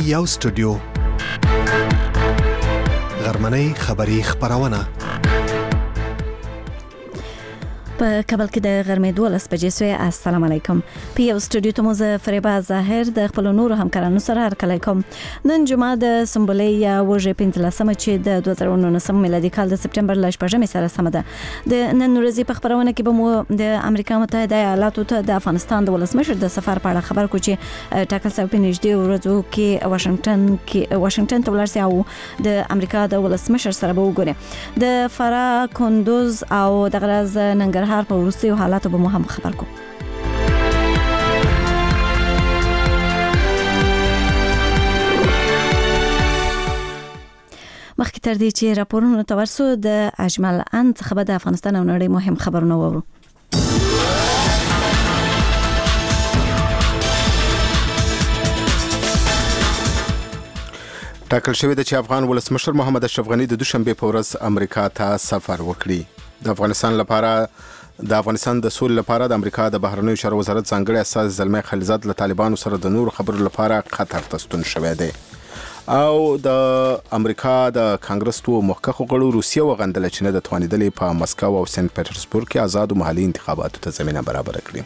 یو سټوډیو غرمنۍ خبری خبرونه په کابل کې د غرمې 12 بجې سوی. السلام علیکم. په یو سټوډیو ته مو زه فریبا ظاهر د خپل نورو همکارانو سره هرکلی کوم. نن جمعه د سنبلې یا وژې 15مه چې د 2019 میلادي کال د سپټمبر ل 8 سره سم ده. د نن ورځې په خبرونه کې به مو د امریکا متحده ایالاتو ته د افغانستان د ولسمشر د سفر په اړه خبر کو چې ټاکل شوی په نږدې ورځو کې واشنگټن ته ولاړ او د امریکا د ولسمشر سره به وګوري. د فرا کندوز او د غرض ننګرهار په وروستیو حالاتو به مو هم خبر کو. مخکې تر دې چې راپورونه ته ورسو د اجمل ان څخه به د افغانستان او نړۍ مهم خبرونه وورو. ټاکل شوی د چې افغان ولسمشر محمد اشرف غنی د دوشنبه په ورځ امریکا ته سفر وکړي. د افغانستان د سولې لپاره د امریکا د بهرنیو چارو وزارت ځانګړی استازی زلمي خلیلزاد له طالبانو سره د نور خبرو لپاره قطر ته ستون شوی دی او د امریکا د کانګرس تو مخکخو غړو روسیه وغندله چې نه د توانیدلې په مسکو او سنت پټرزبورګ کې آزاد او محلي انتخاباتو ته زمينه برابر کړي.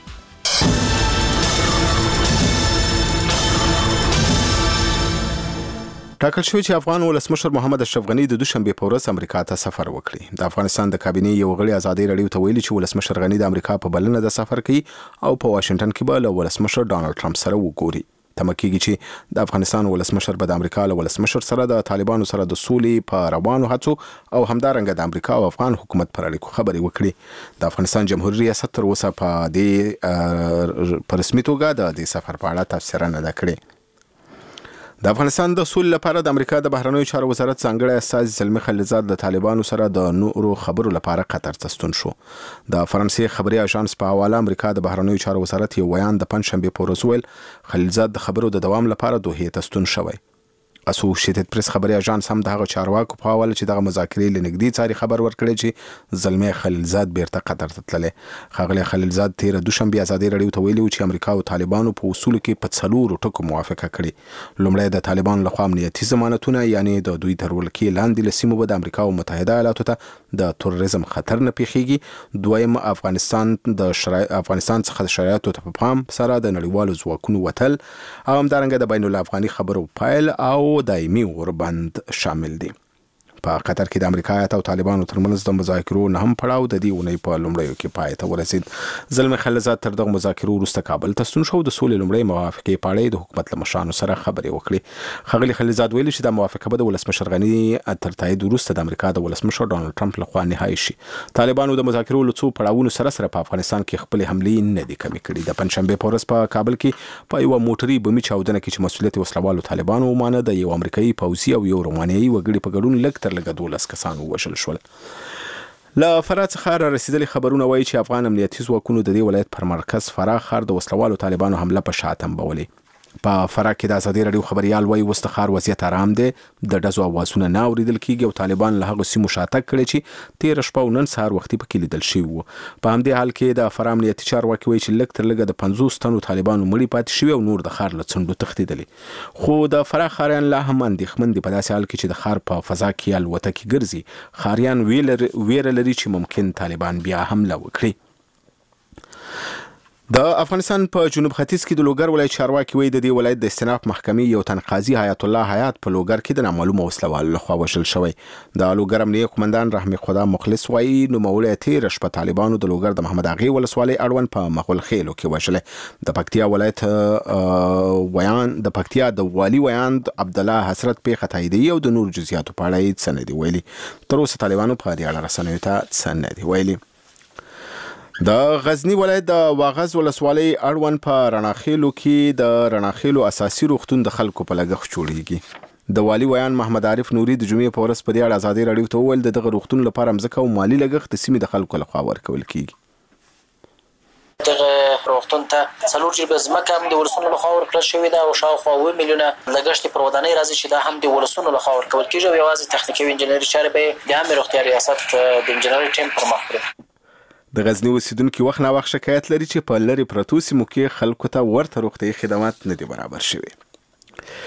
ټاکل شوی چې افغان ولسمشر محمد اشرف غنی د دوشنبه په ورځ امریکا ته سفر وکړي. د افغانستان د کابینې یو غړي ازادي رادیو ته ویلي چې ولسمشر غنی د امریکا په بلنه د سفر کوي او په واشنگټن کې به له ولسمشر ډانلډ ټرمپ سره وګوري. تمکیږي چې د افغانستان ولسمشر به د امریکا له ولسمشر سره د طالبانو سره د سولې په روانو هڅو او همدارنګه د امریکا او افغان حکومت پر اړیکو خبرې وکړي. د افغانستان جمهوریت ریاست تر اوسه په رسمي توګه د دې سفر په اړه تفسیر نه ده کړې. د افغانستان د سولې لپاره د امریکا د بهرنیو چارو وزارت ځانګړی استازی زلمي خلیلزاد د طالبانو سره د نورو خبرو لپاره قطر ته ستون شو. د فرانسې خبري اژانس په حواله امریکا د بهرنیو چارو وزارت یو بیان د پنځشنبه په ورځ ویل خلیلزاد د خبرو د دوام لپاره دوحې ته ستون شوی. اسوسییټډ پریس خبري اژانس هم دغه چارواکو په حواله چې دغه مذاکرې لنګدي څاري خبر ورکړي چې زلمي خلیلزاد بیرته قطر ته تللی. خغلی خلیلزاد تیر دوشنبه ازادي رادیو ته ویلي چې امریکا او طالبانو په اصول کې په څلورو ټکو موافقه کړې. لومړی د طالبانو لخوا امنیتي ضمانتونه یعنی د دوی تر ولکې لاندې لسیمو به د امریکا او متحده ایالاتو ته د تروریزم خطر نه پیښیږي. دویم افغانستان څخه د شرایطو ته په پام سره د نړیوالو ځواکونو وتل او همدارنګه د بین الافغاني خبرو پایل او دایمي اوربند شامل دي. په قطر کې د امریکا او طالبانو ترمنځ د مذاکرو نه هم پړاو د دې اونۍ په لومړیو کې پای ته ورسید. زلمي خلیلزاد تر دغه مذاکرو وروسته کابل ته ستون شو. د سولې لومړی موافقې په اړه د حکومت له مشرانو سره خبرې وکړي. خغلی خلیلزاد ویلي چې د موافقه به د ولسمشر غنی تر تایید وروسته د امریکا د ولسمشر ډانلډ ټرمپ لخوا نهایی شي. طالبانو د مذاکرو له څو پړاوونو سره په افغانستان کې خپل حملې نه دي کمې کړې. د پنځشنبه په ورځ په کابل کې په یو موټري بمي چاودنه کې چې مسؤلیت وسلوالو طالبانو ومانه د یو امریکایي پوځي او یو رومانیایي وګړي په ګډون لږ تر لږه 12 کسان وشل شول. له فرا څخه را رسیدلي خبرونه وایي چې افغان امنیتي ځواکونو د دې ولایت پر مرکز فرا ښار د وسلوالو طالبانو حمله په شا تنبولې. په فرا کې د ازادي رادیو خبريال وایي وستخار وضعیت آرام دی. د ډزو اوازونه نه اوریدل کیږي او طالبان له هغه سیمو شاتګ کړي چې تیر شپه او نن سهار وختي پکې لیدل شوی وو. په همدې حال کې د فرا امنیتي چارواکي وایي چې لږ تر لږه د 50 تنو طالبانو مړي پاتې شوي او نور د ښار له څنډو تښتېدلي. خو د فرا ښاریان لا هم اندېښمن دي په داسې حال کې چې د ښار په فضا کې الوتکې ګرځي. ښاریان ویره لري چې ممکن طالبان بیا حمله وکړي. د افغانستان په جنوب ختیځ کې د لوګر ولایت چارواکي وایي د دې ولایت د استیناف محکمې یو تنقاضي حیات الله حیات په لوګر کې د نامعلومه وسلوالو لخوا وژل شوی. د لوګر امنیه قومندان رحمي خدا مخلص وایي نوموړی تیر شپه طالبانو د لوګر د محمد اغې ولسوالۍ اړوند په مغول خیلو کې وژل. د پکتیا ولایت د پکتیا د والي ویاند عبد الله حسرت په خطایدي او د نور جزئیاتو په اړه څه نه دی ویلي. تر اوسه طالبانو په دې اړه رسنیو ته څه نه دی ویلي. د غزنی ولایت د واغز ولسوالۍ اړوند په رڼاخیلو کې د رڼاخیلو اساسي روغتون د خلکو په لګښت جوړیږي. د والي ویان محمد عارف نوري د جمعې په ورځ په دې اړه ازادي رادیو ته وویل دغه روغتون لپاره مځکه او مالی لګښت د سیمې د خلکو لخوا ورکول کیږي. دغه روغتون ته څلور جریبه ځمکه هم د ولسونو لخوا ورکړل شوې ده او شاوخوا 7 میلیونه لګښت پر ودانۍ راځي چې دا هم د ولسونو لخوا ورکول کیږي او یوازې تخنیکي او انجنیري چارې به د عامه روغتیا ریاست د انجنیري ټیم پر مخ وړي. د غزنی اوسیدونکو وخت نه وخت شکایت لري چې په لری پروتو سیمو کې خلکو ته ورته روغتي خدمات نه دي برابر شوي.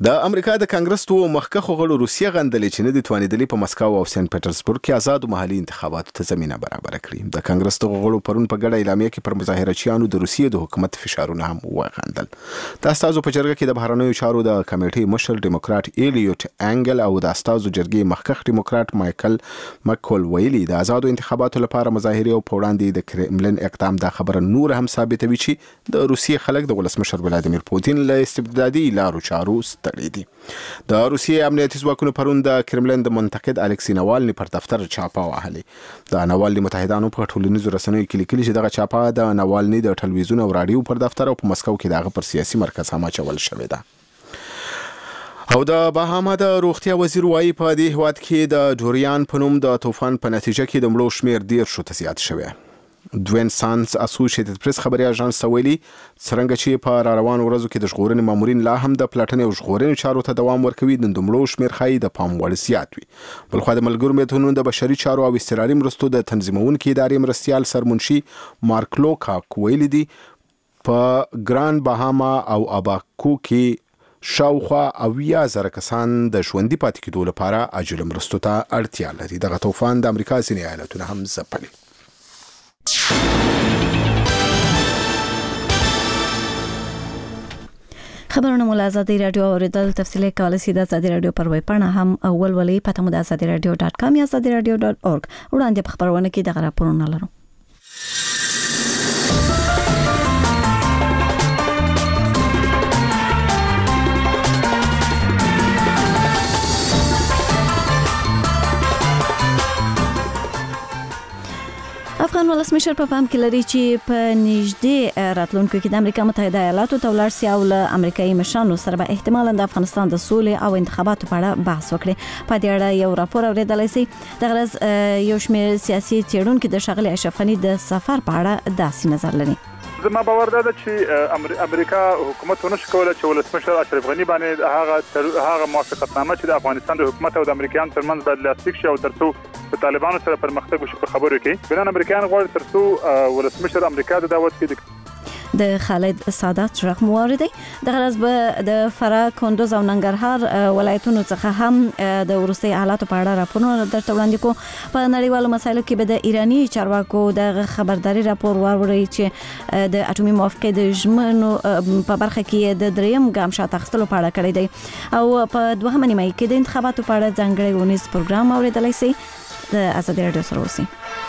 د امریکا د کانګرس تو مخکخو غړو روسیه غندلې چې نه د توانیدلې په مسکو او سنت پټرزبورګ کې آزاد محلي انتخاباتو ته زمينه برابر کړې. د کانګرس تو غړو پرون په ګډه اعلامیه کې پر مظاهرچیانو د روسیې د حکومت فشارونه هم وغندل. د استازو په جرګه کې د بهرنیو چارو د کمیټې مشر ډیموکرات ایلیوټ انګل او د استازو جرګې مخکخ ډیموکرات مایکل مکول ویلي د آزادو انتخاباتو لپاره مظاهره او وړاندې د کرملین اقدام د خبره نور هم ثابتوي چې د روسیې خلک د ولسمشر ولادیمیر پوتین له استبدادي لارو چارو دي. د روسیې امنیتي ځواکونو پرون د کرملین د منتقد الکسی ناوالني پر دفتر چاپه وهلې. د ناوالني متحدانو په ټولنیزو رسنیو کې لیکلي چې دغه چاپه د ناوالني د ټلویزیون او رادیو پر دفتر او په مسکو کې دغه پر سیاسي مرکز هم اچول شوی ده. او د بهاما د روغتیا وزیر وايي په دې هواد کې د ډوریان په نوم د طوفان په نتیجه کې د مړو شمیر ډیر شو ته زیات شوی. دوین سانس اسوسییټډ پریس خبري اژانس ویلي څنګه چې په روانو ورځو کې د ژغورنې مامورین لا هم د پلاټنې او ژغورنې چارو ته دوام ورکوي د مړو شمیر خای د پام وړ زیات وي. بلخو د ملګرو ملتونو د بشري چارو او استرالي مرستو د تنظیمونکو ادارې مرستيال سرمنشي مارک لوکاک ویلي دي په ګران بهاما او اباکو کې شاوخوا 80,000 کسان د ژوندۍ پاتې کېدو لپاره عاجل مرستو ته اړتیا لري. دغه طوفان د امریکا ځینې ایالتونه هم ځپلي. خبرونه مو له ازادي رادیو اوریدل تفصیلي کول سي د ازادي رادیو پر ویب پاڼه هم اول ولې پته مو د azadiradio.com یا azadiradio.org وړاندې په خبرونه کې د راپورونه لرو. افغان ولسمشر په پام کې لري چې په نږدې راتلونکو کې د امریکا متحده ایالاتو ته ولاړ شي او له امریکایي مشرانو سره به احتمالاً د افغانستان د سولې او انتخاباتو په اړه بحث وکړي. په دې اړه یو راپور اوریدلای شي. د غرض یو شمېر سیاسي څېړونکو د ښاغلي اشرف غني د سفر په اړه داسې نظر لري. زما باور ده چې امریکا حکومت ونشي کولای چې ولسمشر اشرف غني باندې هغه موافقتنامه چې د افغانستان د حکومت او د امریکایانو ترمنځ باید لاسلیک شي او ترڅو د طالبانو سره پرمختګ وشي په خبرو کې بلان امریکایان غواړي ترڅو ولسمشر امریکا د دعوت کې د خالد سادات شرح موارد د غرض به د فرا کندوز او ننګرهار ولایتونو څخه هم د ورستي حالات په اړه راپورونه درته وړاندې کو. په نړیوالو مسایلو کې به د ایرانی چارواکو د خبرداري راپور وروري چې د اټومي موافقه د ژمنو په برخه کې د دریم ګام شاته اخیستلو په اړه کړی دی او په دوهمه نیمه کې د انتخاباتو په اړه ځانګړی ونیز پروګرام اوریدلای شي. د ازادي رادیو سره اوسئ.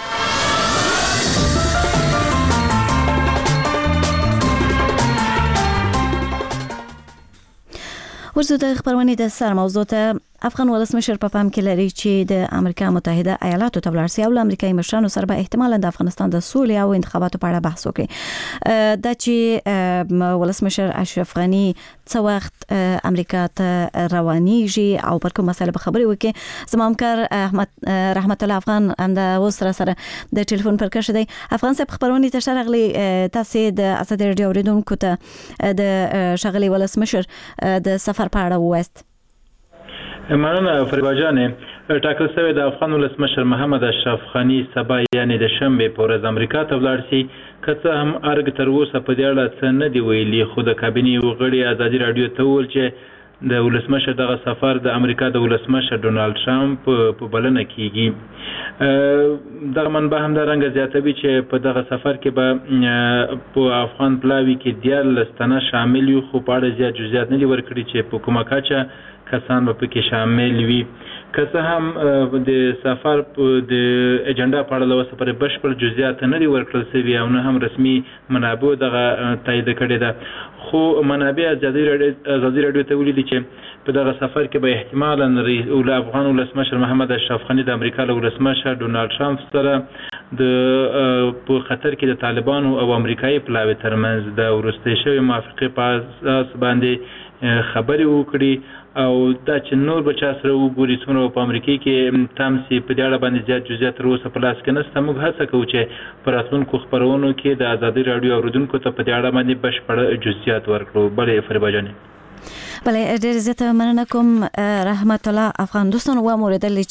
ورزو د خبرونه د سر موضوع ته افغان ولسمشر په پام کې لري چې د امریکا متحده ایالاتو ته ولاړ شي او امریکایي مشرانو سره به احتمالاً د افغانستان د سولې او انتخاباتو په اړه بحث وکړي. دا چې ولسمشر اشرف غني څو وخت امریکا ته روانيږي او پر کوم مسله به خبري وکړي. زموږ همکار رحمت الله افغان هم د سره د ټلیفون پر کښ دی. افغان صاحب خبرونه ته شرغلي تاسو د ازادي رادیو اوریدونکو ته د شغلي ولسمشر د سفر په اړه وایست. مننه فریبا جانې. ټاکل شوی د افغان ولسمشر محمد اشرف غني سبا یعنی د شنبه په ورځ امریکا ته ولاړ شي. که څه هم ارګ تر اوسه په دې اړه څه نه دی ویلي خو د کابینې وغړي ازادي رادیو ته وویل چې د ولسمشر دغه سفر د امریکا د ولسمشر ډونالد ټرمپ په بلنه کیږي. دغه منبع هم د رنګ زیاتوي چې په دغه سفر کې به په افغان پلاوي کې 14 تنه شامل یو خو په اړه زیات جزئیات نه دي ورکړي چې په کومه کچه کسان به پکې شامل وي. که څه هم د سفر د اجنډا په اړه له اوسه پورې بشپړ جزئیات نه دي ورکړل شوي او نه هم رسمي منابع دغه تایید کړې ده خو منابع ازادي رادیو ته ویلي چې په دغه سفر کې به احتمالاً د افغان ولسمشر محمد اشرف غني د امریکا له ولسمشر ډونالد ټرمپ سره د په خطر کې د طالبانو او امریکایي پلاوي ترمنځ د ورسته شوی موافقه په اساس باندې خبري وکړي او دا چې نور بچا سره وګوري څونه په امریکا کې تامسي په دې اړه باندې زیات جزئیات تر اوسه په لاس کې نشته. موږ هڅه کوو چې په راتلونکو خبرونو کې د ازادي رادیو اوریدونکو ته په دې اړه باندې بشپړ جزئیات ورکړو. بلې فریبا جانې. بله ډېر زیاته مننه کوم رحمت الله افغان دوستانو وموردل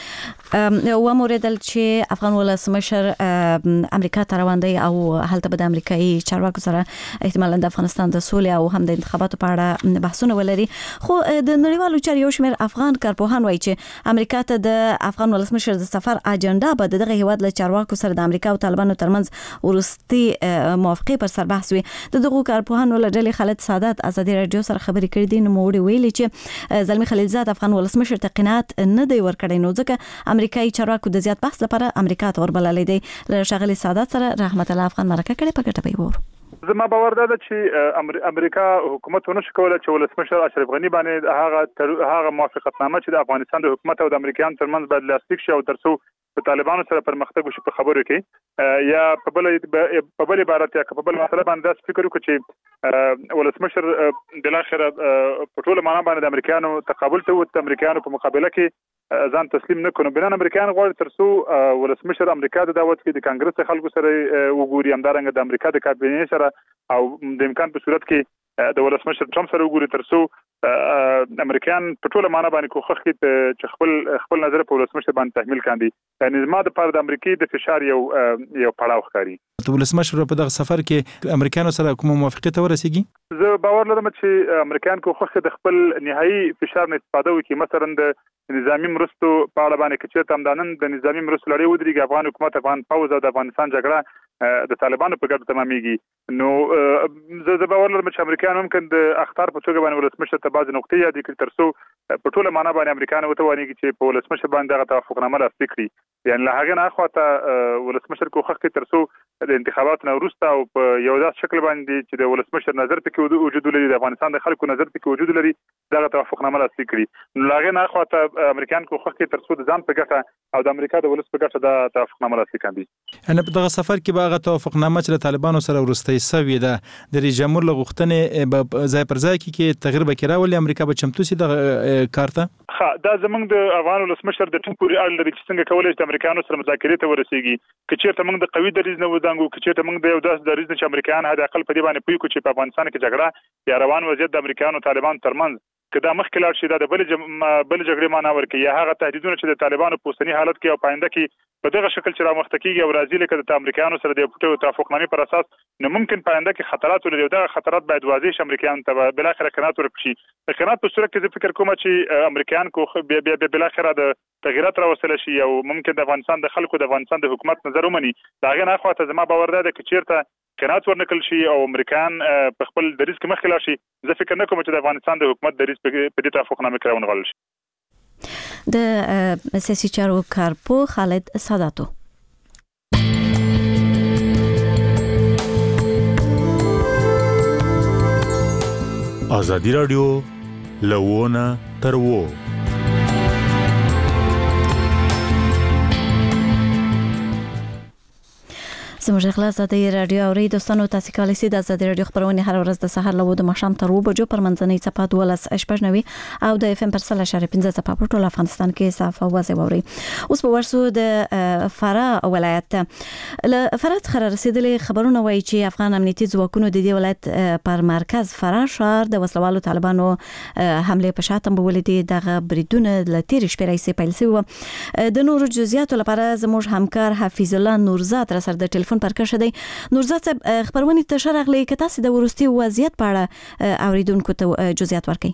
چې افغان ولسمشر امریکا ته روان دی او هلته به د امریکایي چارواکو سره احتمالاً د افغانستان د سولې او هم د انتخاباتو په اړه بحثونه ولري. خو د نړیوالو چارو یو شمېر افغان کارپوهان وایي چې امریکا ته د افغان ولسمشر د سفر اجنډا به دغه هیواد له چارواکو سره د امریکا او طالبانو ترمنځ وروستي موافقې پر سر بحث وي. دغه کارپوهانو له ډلې خالد سادات ازادي راډیو سره خبرې کړې دي. نو موږ ویلي چې زلمی خلیلزاد افغان ولسمشر ته قناعت نه دی ورکړی، نو ځکه امریکایي چارواکو د زیات بحث لپاره امریکا ته وربللې دی. له شغلي سادات سره رحمت الله افغان مرکه کړې په ګټه به ور زما باور ده چې امریکا حکومت ونه شکوله چې ولسمشر اشرف غنی باندې هغه موافقتنامه چې د افغانستان د حکومت او د امریکایانو ترمنځ باید لاسلیک شي او ترڅو په طالبانو سره پرمختګ وشي په خبرو کې یا په بل عبارت یا په بل مسله باندې فکر وکړي چې ولسمشر بل اخر په ټول معنا باندې د امریکایانو تقابل ته وت امریکایانو په مقابله کې ځان تسلیم نه کړي. بنان امریکایان غواړي ترڅو ولسمشر امریکا د دعوت کې د کانګرس خلکو سره وګوري، همدارنګه د امریکا د کابینې سره او د امکان په صورت کې د ولسمشر ټرمپ سره وګوري ترڅو امریکایان په ټول معنا باندې کوښښ کوي چې خپل نظر په ولسمشر باندې تحمیل کاندي. یعنی زما د پاره د امریکای د فشار یو پړاو ښکاري. د ولسمشر په دغه سفر کې امریکایانو سره کوم موافقه ته ورسیږي؟ زه باور لرم چې امریکایان کوښښ د خپل نهایی فشار نه استفاده وکړي. مثلا د نظامی مرستو په اړه باندې چې تمدانن د نظامی مرستو لړۍ ودرېږي، افغان حکومت افغان پوز او د افغانستان جګړه د طالبانو په ګټه تمامېږي. نو زه باور لرم چې امریکایان ممکن د اختار په توګه باندې ولسمشر ته بعض نقطې یادې کړي ترڅو په ټول معنا باندې امریکایان وتوانېږي چې په ولسمشر باندې هغه توافقنامه لاسلیک کړي. یعنی له هغه نه اخواته ولسمشر کوښښ کوي ترڅو د انتخاباتو نه وروسته او په یو داسې شکل باندې چې د ولسمشر نظر پکې وجود لري، د افغانستان د خلکو نظر پکې وجود لري، دغه توافقنامه لاسلیک کړي. نو هغه نه اخواته امریکایان کوښښ کوي ترڅو د ځان په ګټه او د امریکا د ولس په ګټه د توافقنامه لاسلیک کړي. ان په دغه سفر کې به هغه توافقنامه چې د طالبانو سره ورستۍ سوي ده د رئیس جمهور له غوښتنې ځای پر ځای کې تغییر به کراولي، امریکا به چمتو سي د کارته. دا زمونږ د افغان ولسمشر د ټیم پورې اړه لري چې څنګه کولای شي د امریکایانو سره مذاکرې ته ورسیږي. که چیرته موږ د قوي دریځ نه ودانګو، که چیرته موږ د یو داس دریځ نه چې امریکایان هدا عقل په دې باندې پوي کو چې په افغانستان کې جګړه یا روان وضعیت د امریکایانو طالبانو ترمنځ کدا مخکې لاړ شي دا د بل جګړې معنا ورکړي یا هغه تهدیدونه چې د طالبانو په اوسنی حالت کې او پاینده کې په دغه شکل چې رامخته کیږي او راځي لکه د امریکایانو سره د پټو توافقنامې پر اساس نو ممکن پاینده کې خطرات ولري. دغه خطرات باید واضح شي امریکایانو ته بل اخر قناعت ورکړي. د قناعت په صورت کې زه فکر کوم چې امریکایان کو بل اخر د تغیرات راوستل شي او ممکن د افغانستان د خلکو د افغانستان د حکومت نظر ومني. دا غي نه خواته زما باور ده چې چیرته قناعت ورنکل شي او امریکایان په خپل دریځ کې مخکې لاړ شي، زه فکر نه کوم چې د افغانستان د حکومت دریځ په دې توافقنامه کې راونغول شي. د سیاسي چارو کارپو خالد ساداتو. ازادي راډیو لوونه تروو زموږ غلا زده رادیو اوري دوستانو تاسو کولای شئ د ازادي رادیو خبرونه هر ورځ د سحر له 2 مشام تر 2 بجو پر منځنۍ صفه 12:89 او د اف ام پر 3.15 صفه په ټول افغانستان کې صفه وځي ووري. اوس په ورسو د فراه ولایت له فراه څخه رسیدلې خبرونه وایي چې افغان امنیتي ځواکونو د دې ولایت پر مرکز فراه شهر د وسلوالو طالبانو حمله په شاتم بولیدي دغه بریدونه ل تیر شپې راځي پیل شو. د نورو جزئیاتو لپاره زموږ همکار حفیظ الله نورزاد را سره د ټلیفون پر کښه دی. نورزاد صاحب خبرونه ته شرغلې که تاسو د ورستي وضعیت په اړه اوریدونکو ته جزئیات ورکړئ.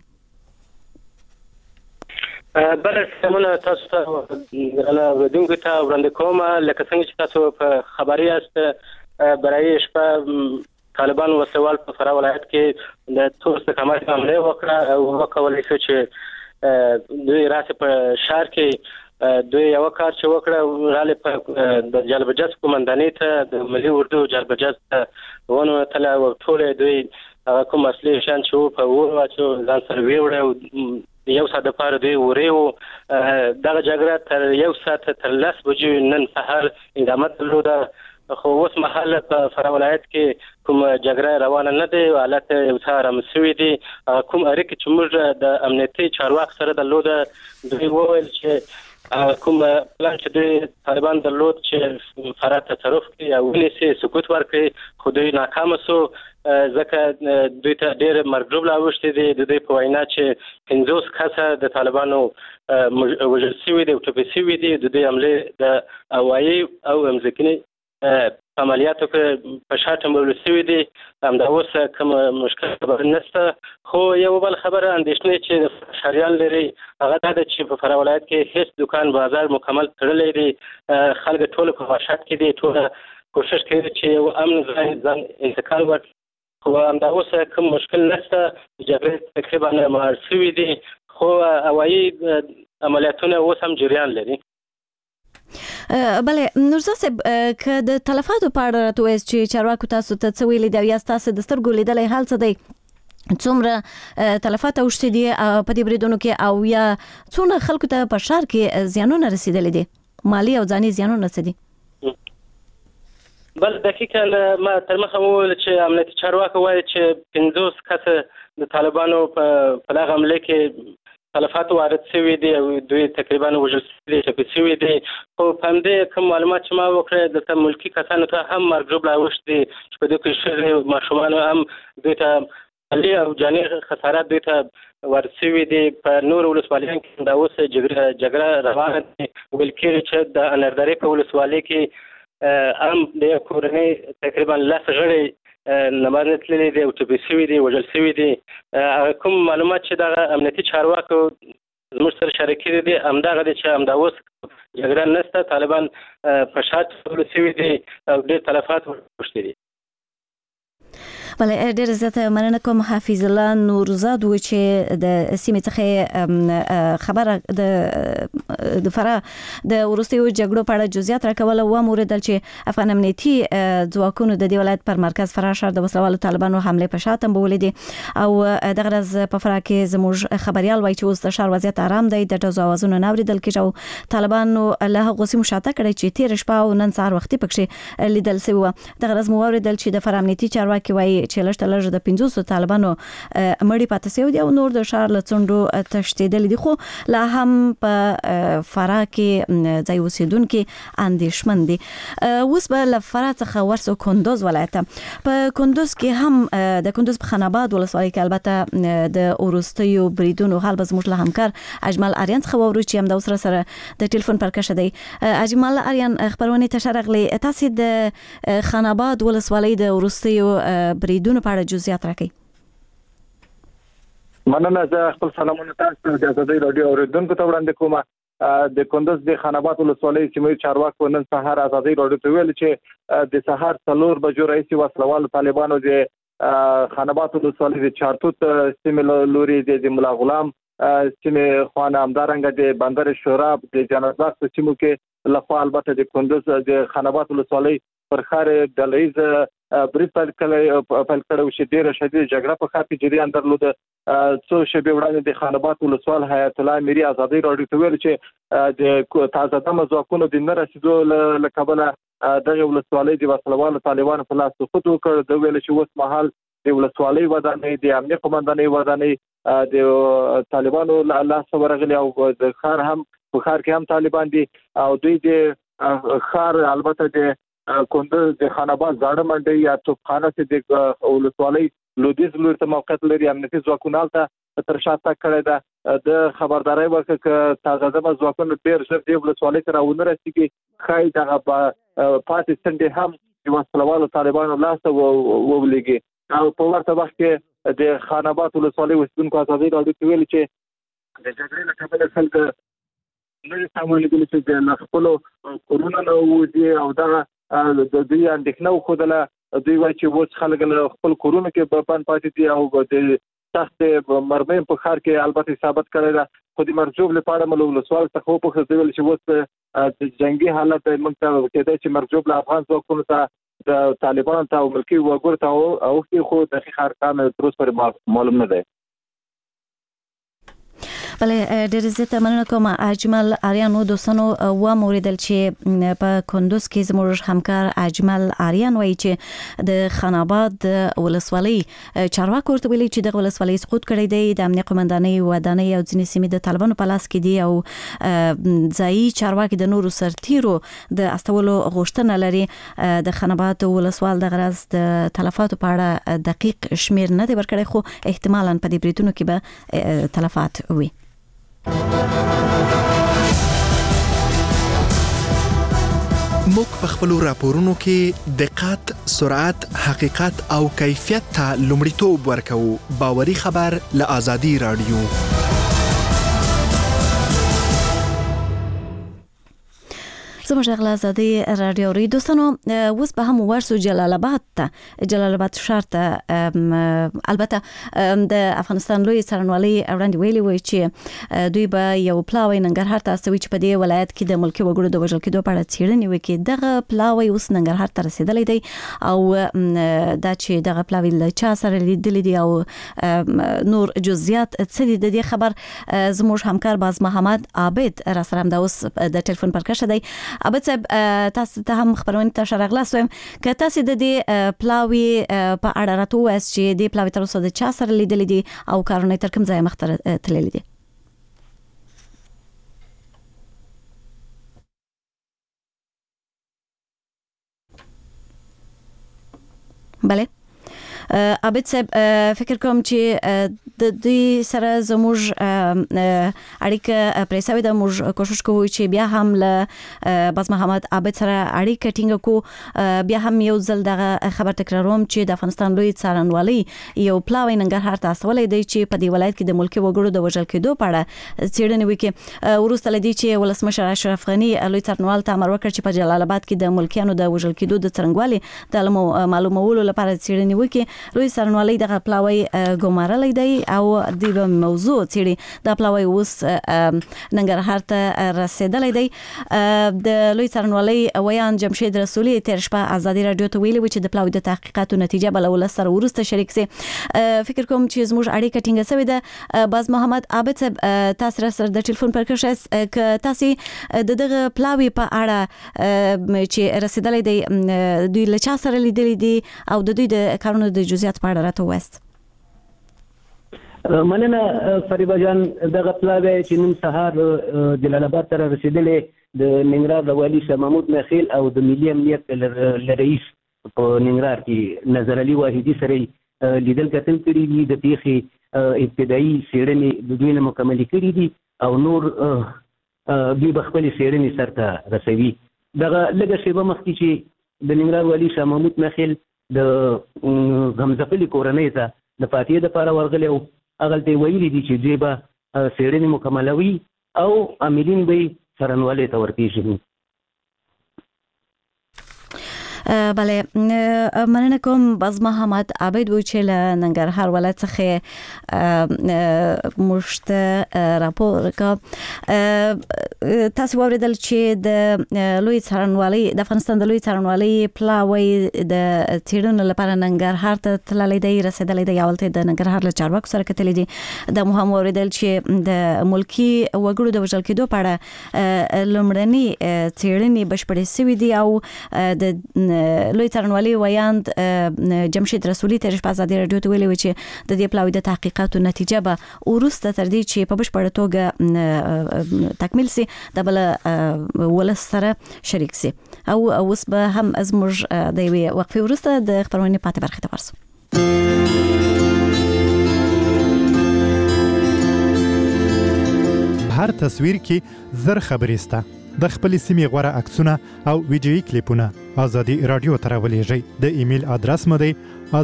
بل سمونه تاسو ته انا ودونکو ته وړاندې کوم لکه څنګه چې تاسو په خبري است برای شپه طالبان وسوال په فراه ولایت کې د تور استقامت حمله وکړه او وکولای شو چې دوی راسه په شهر کې دوی یو کار چې وکړه رااله په د جلبجز قومندانۍ ته د ملي اردو جلبجز ته ونه تل او ټول دوی کوم اصلي شان چې په ور واچو ځان سره ویوړ یو ساده پاره دوی وریو دغه جګړه تر یو ساعت تر 10 بجو نن سهار ادامه درلوده. خو اوس مهال په فراه ولایت کې کوم جګړه روانه نه دی، حالت یو څه آرام شوی دی. کوم اړیکې چې موږ د امنیتي چارواکو سره درلوده دوی وویل چې کوم پلان چې د طالبان درلود چې فرار تصرف کوي او ونیسي سقوط ورکړي خو دوی ناکام شو ځکه دوی ته ډېر مرګ لاوښتي دي د دوی په وینا چې 50 کسه د طالبانو وژل شوي دي او ټپي شوي دي د دوی حملې د هوایي او ځمکني عملیاتو کې په شاته مول شوي دي همدا اوس کوم مشکل خبر نشته خو یو بل خبره اندېښنې چې شریان لري هغه دا چې په فراه ولایت کې هیڅ دکان بازار مکمل تړلی دی خلک ټول په وحشت کې دي ټول کوشش کوي چې یو امن ځان انتقال ورکړي خو همدا اوس کوم مشکل نشته جګړې تقریبا مهار شوي دي خو هوایي عملیاتونه اوس هم جریان لري. بله نورزا صاحب که د تلفاتو په اړه راته ووایاست چې چارواکو تاسو ته څه ویلي دي او یا ستاسو د سترګو لیدلی حال څه دی څومره تلفات اوښتي دي په دې بریدونو کې او یا څونه خلکو ته په ښار کې زیانونه رسیدلی دي مالي او ځاني زیانونه څه دي؟ بل دقیقا ما تر مخه وویل چې امنیتي چارواکو وایي چې 50 کسه د طالبانو په دغه حملې کې تلفات وارد شوي دي او دوی تقریبا وژل شوي دي ټپي شوي دي خو په همدې کوم معلومات چې ما وکړه دلته ملکي کسانو ته هم مرګ ژوبله اوښتي دي چې په دې کې ښځې ماشومانو هم دوی ته مالي او جاني خسارات دوی ته وارد شوي دي په نورو ولسوالیانو کې دا اوس جګړه روانه دي ویل کېږي چې د انردرې په ولسوالۍ کې هم د کورنۍ تقریبا 10 غړي نماز تللی دی او ټپي شوي دي وژل شوي دي کوم معلومات چې دغه امنیتي چارواکو زموږ سره شریکې دي همدغه دی چې همدا اوس جګړه نشته طالبان په شا ټول شوي دي او ډېر تلفات وشتي دي. بله ډېر زیاته مننه کوم حفیظ الله نورزاد و چې د سیمې څخه خبره د فراه د وروستیو جګړو په اړه جزئیات راکوله و موریدل چې افغان امنیتي ځواکونو د دې ولایت پر مرکز فراه ښار د وسلوالو طالبانو حملې په شا تنبولې دي او دغه ورځ په فراه کې زموږ خبريال وایي چې اوس د ښار وضعیت آرام دی د ډزو اوازونه نه اورېدل کېږي او طالبانو له هغو سیمو شاته کړی چې تېره شپه او نن سهار وختي پکښې لیدل شوي وه. دغه ورځ مو واورېدل چې د فراه امنیتي چارواکي وایي چې لږ تر لږه د 500 طالبانو مړي پاتې شوي دي او نور د ښار له څنډو تښتېدلي دي خو لا هم په فراه کې ځای اوسېدونکي اندېښمن دي. اوس به له فراه څخه ورسو کندوز ولایت ته. په کندوز کې هم د کندوز په خان آباد ولسوالۍ کې البته د وروستیو بریدونو حال به زموږ له همکار اجمل آریان څخه واورو چې همدا سره د ټلیفون پر کشه دی. اجمل آریان خبرونه ته راغلی تاسو د خان آباد ولسوالۍ د وروستیو بریدونو په اړه جزئیات راکړئ. مننه زه خپل سلامونه تاسو د ازادي رادیو اوریدونکو ته وړاندې کوم. د کندوز د خان آباد ولسوالۍ سیمې چارواکو نن سهار ازادي رادیو ته ویل چې د سهار 4 بجو رئیس وسلوال طالبانو د خان آباد ولسوالۍ د چارتوت سیمې لوري د مولا غلام سیمې خوانه همدارنګه د بندر شوراب د جنازات سیمو کې لخوا البته د کندوز د خان آباد ولسوالۍ پر خار دلیز برید پیل کړو چې ډیره شدید جګړه په خاطر کې جریان درلود. څو شپې وړاندې د خان آباد ولسوال حیات الله میری ازادي رادیو ته ویل چې د تازه دمه ځواکونو د نه رسیدو له کبله دغه ولسوالۍ د وسلوالو طالبانو په لاس سقوط وکړ. د ویل چې اوس مهال د ولسوالۍ ودانۍ د امنیت قومندانۍ ودانۍ د طالبانو لاس ورغلي او د خار هم په خار کې هم طالبان دي او دوی د خار البته د کندوز د خان آباد زاړه منډي یا توپخانه چې د ولسوالۍ لودیز لور ته موقعیت لري امنیتي ځواکونه ته تر شاته کړی ده د خبرداري ورکړه تازه دمه ځواکونه ډېر ژر د ولسوالۍ ته راونه رسیږي خای دغه پاتې څنډې هم د وسلوالو طالبانو لاس وولېږي او په ورته وخت کې د خان آباد ولسوالۍ اوسیدونکو ازادي رادیو ته ویل چې د جګړې له کبله خلک نوې سامان لیدل چې د خپلو کورونو نه وځي او دغه د دوی اندېښنه وښودله. دوی وایي چې اوس خلک له خپل کورونو کې بند پاتې دي او د سخت مرمۍ په ښار کې البته ثابت کړی ده خو د مرجوب لپاره مو ولسوال څخه وپوښتل ویل چې اوس د جنگي حالت موږ ته کېدای چې مرجوب له افغان ځواکونو ته د طالبانو ته او ملکي وګړو ته اوښتي خو دقیق ارقام تر اوسه پورې معلوم نه دی. بله ډېر زیاته مننه کوم اجمل آریان. دوستانو و موریدل چې په کندوز کې زموږ همکار اجمل آریان وایي چې د خان آباد ولسوالۍ چارواکو ورته ویلي چې د ولسوالۍ سقوط کړی دی، د امنیه قومندانۍ ودانۍ او ځینې سیمې د طالبانو په لاس کې دي او ځایي چارواکي د نورو سرتیرو د استولو غوښتنه لري. د خان آباد ولسوال د غرض د تلفاتو په اړه دقیق شمیر نه دی ورکړی، خو احتمالاً په دې بریدونو کې به تلفات وي. موږ په خپل راپورونو کې دقت، سرعت، حقیقت او کیفیت ته لومړیتوب ورکوو. باوري خبر له آزادي رادیو. زموږ غلا آزادي رادیو ری دوستانو اوس به هم ورسو جلال آباد ښار ته. البته د افغانستان لوی څارنوالۍ وړاندې ویلي وي چې دوی به یو پلاوی ننګرهار ته استوي چې په دې ولایت کې د ملکي وګړو د وژل کېدو په اړه څېړنې وکړي. دغه پلاوی اوس ننګرهار ته رسیدلی دی او دا چې دغه پلاوی له چا سره لیدلی دی او نور جزئیات څه دي، د دې خبر زموږ همکار باز محمد عابد را سره همدا اوس د ټلیفون پر کشه دی. عابد صاحب تاسو ته هم خبرونه ته شرغلا سوم که تاسو د دې پلاوی په اړه راته وایئ چې د پلاوی تر اوسه د چا سره لیدلی دي او کارونه تر کوم ځای مخته تللی دي؟ بله عابد صاحب فکر کوم چې د دې سره زموږ اړیکه پرېساوي ده. موږ کوشش کوو چې بیا هم له باز محمد عابد سره اړیکه ټینګه کو. بیا هم یو ځل دغه خبر تکراروم چې د افغانستان لوی څارنوالۍ یو پلاوی ننګرهار ته استولی دی چې په دې ولایت کې د ملکي وګړو د وژل کېدو په اړه څېړنې وکړي. وروسته له دې چې ولسمشر اشرف غني لوی څارنوال ته امر وکړ چې په جلال آباد کې د ملکیانو د وژل کېدو د څرنګوالي د معلومولو لپاره څېړنې وکړي. لوی څارنوالۍ دغه پلاوی ګمارلی دی او د موضوع څېړي. دا پلاوی اوس ننګرهار ته رسیدلی دی. د لوی څارنوالۍ ویان جمشید رسولي تیر شپه آزادي رادیو ته ویلي و چې د پلاوی د تحقیقاتو نتیجه به له ولس سره وروسته شریک سي. فکر کوم چې زموږ اړیکه ټینګه شوې ده. باز محمد عابد صاحب تاسو سره د ټلیفون پر کښه ک تاسو د دغه پلاوی په اړه چې رسیدلی دی دوی له چا سره لیدلی دي او د دوی د کارونو د جزئیات په اړه راته وایست؟ مننه فریبا جان. دغه پلاوی چې نن سهار جلال آباد ته رسیدلی د ننګرهار د والي شاه محمود میخیل او د ملي امنیت رئیس په ننګرهار کې نظر علي واحدي سره لیدل کتل کړي دي. د پیښې ابتدایي څېړنې د دوی نه مکملې کړي دي او نور دوی به خپلې څېړنې سرته رسوي. دغه لږه شېبه مخکې چې د ننګرهار والي شاه محمود میخیل د غمزفلي کورنۍ ته د فاتحې دپاره ورغلی و. هغلته یې ویلي دي چې دوی به څېړنې مکملوي او عاملین به یې څارنوالۍ ته ورپېژني. بله مننه کوم. باز محمد عابد و چې له ننګرهار ولایت څخه موږ راپور وکړ. تاسو واوریدل چې د لوی څارنوالۍ د افغانستان د لوی څارنوالۍ پلاوی د څېړنو لپاره ننګرهار ته تللی دی، رسېدلی دی. اولته د ننګرهار له چارواکو سره کتلی دي. دا مو هم واوریدل چې د ملکي وګړو د وژل کېدو په اړه لومړني څېړنې بشپړې سوي دي او د لوی څارنوالۍ ویاند جمشید رسولي تیر شپه آزادي رادیو ته ویلي و چې د دې پلاوی د تحقیقاتو نتیجه به وروسته تر دې چې په بشپړه توګه تکمیل سي د بل ولس سره شریک سي. او اوس به هم زموږ د یوې وقفې وروسته د خبرونې پاتې برخې ته ورسو. هر تصویر کې زر خبرې سته. د خپل سیمې غوره عکسونه او ویډیویي کلیپونه آزادي رادیو ته راولېږئ. د ایمیل ادرس مو دی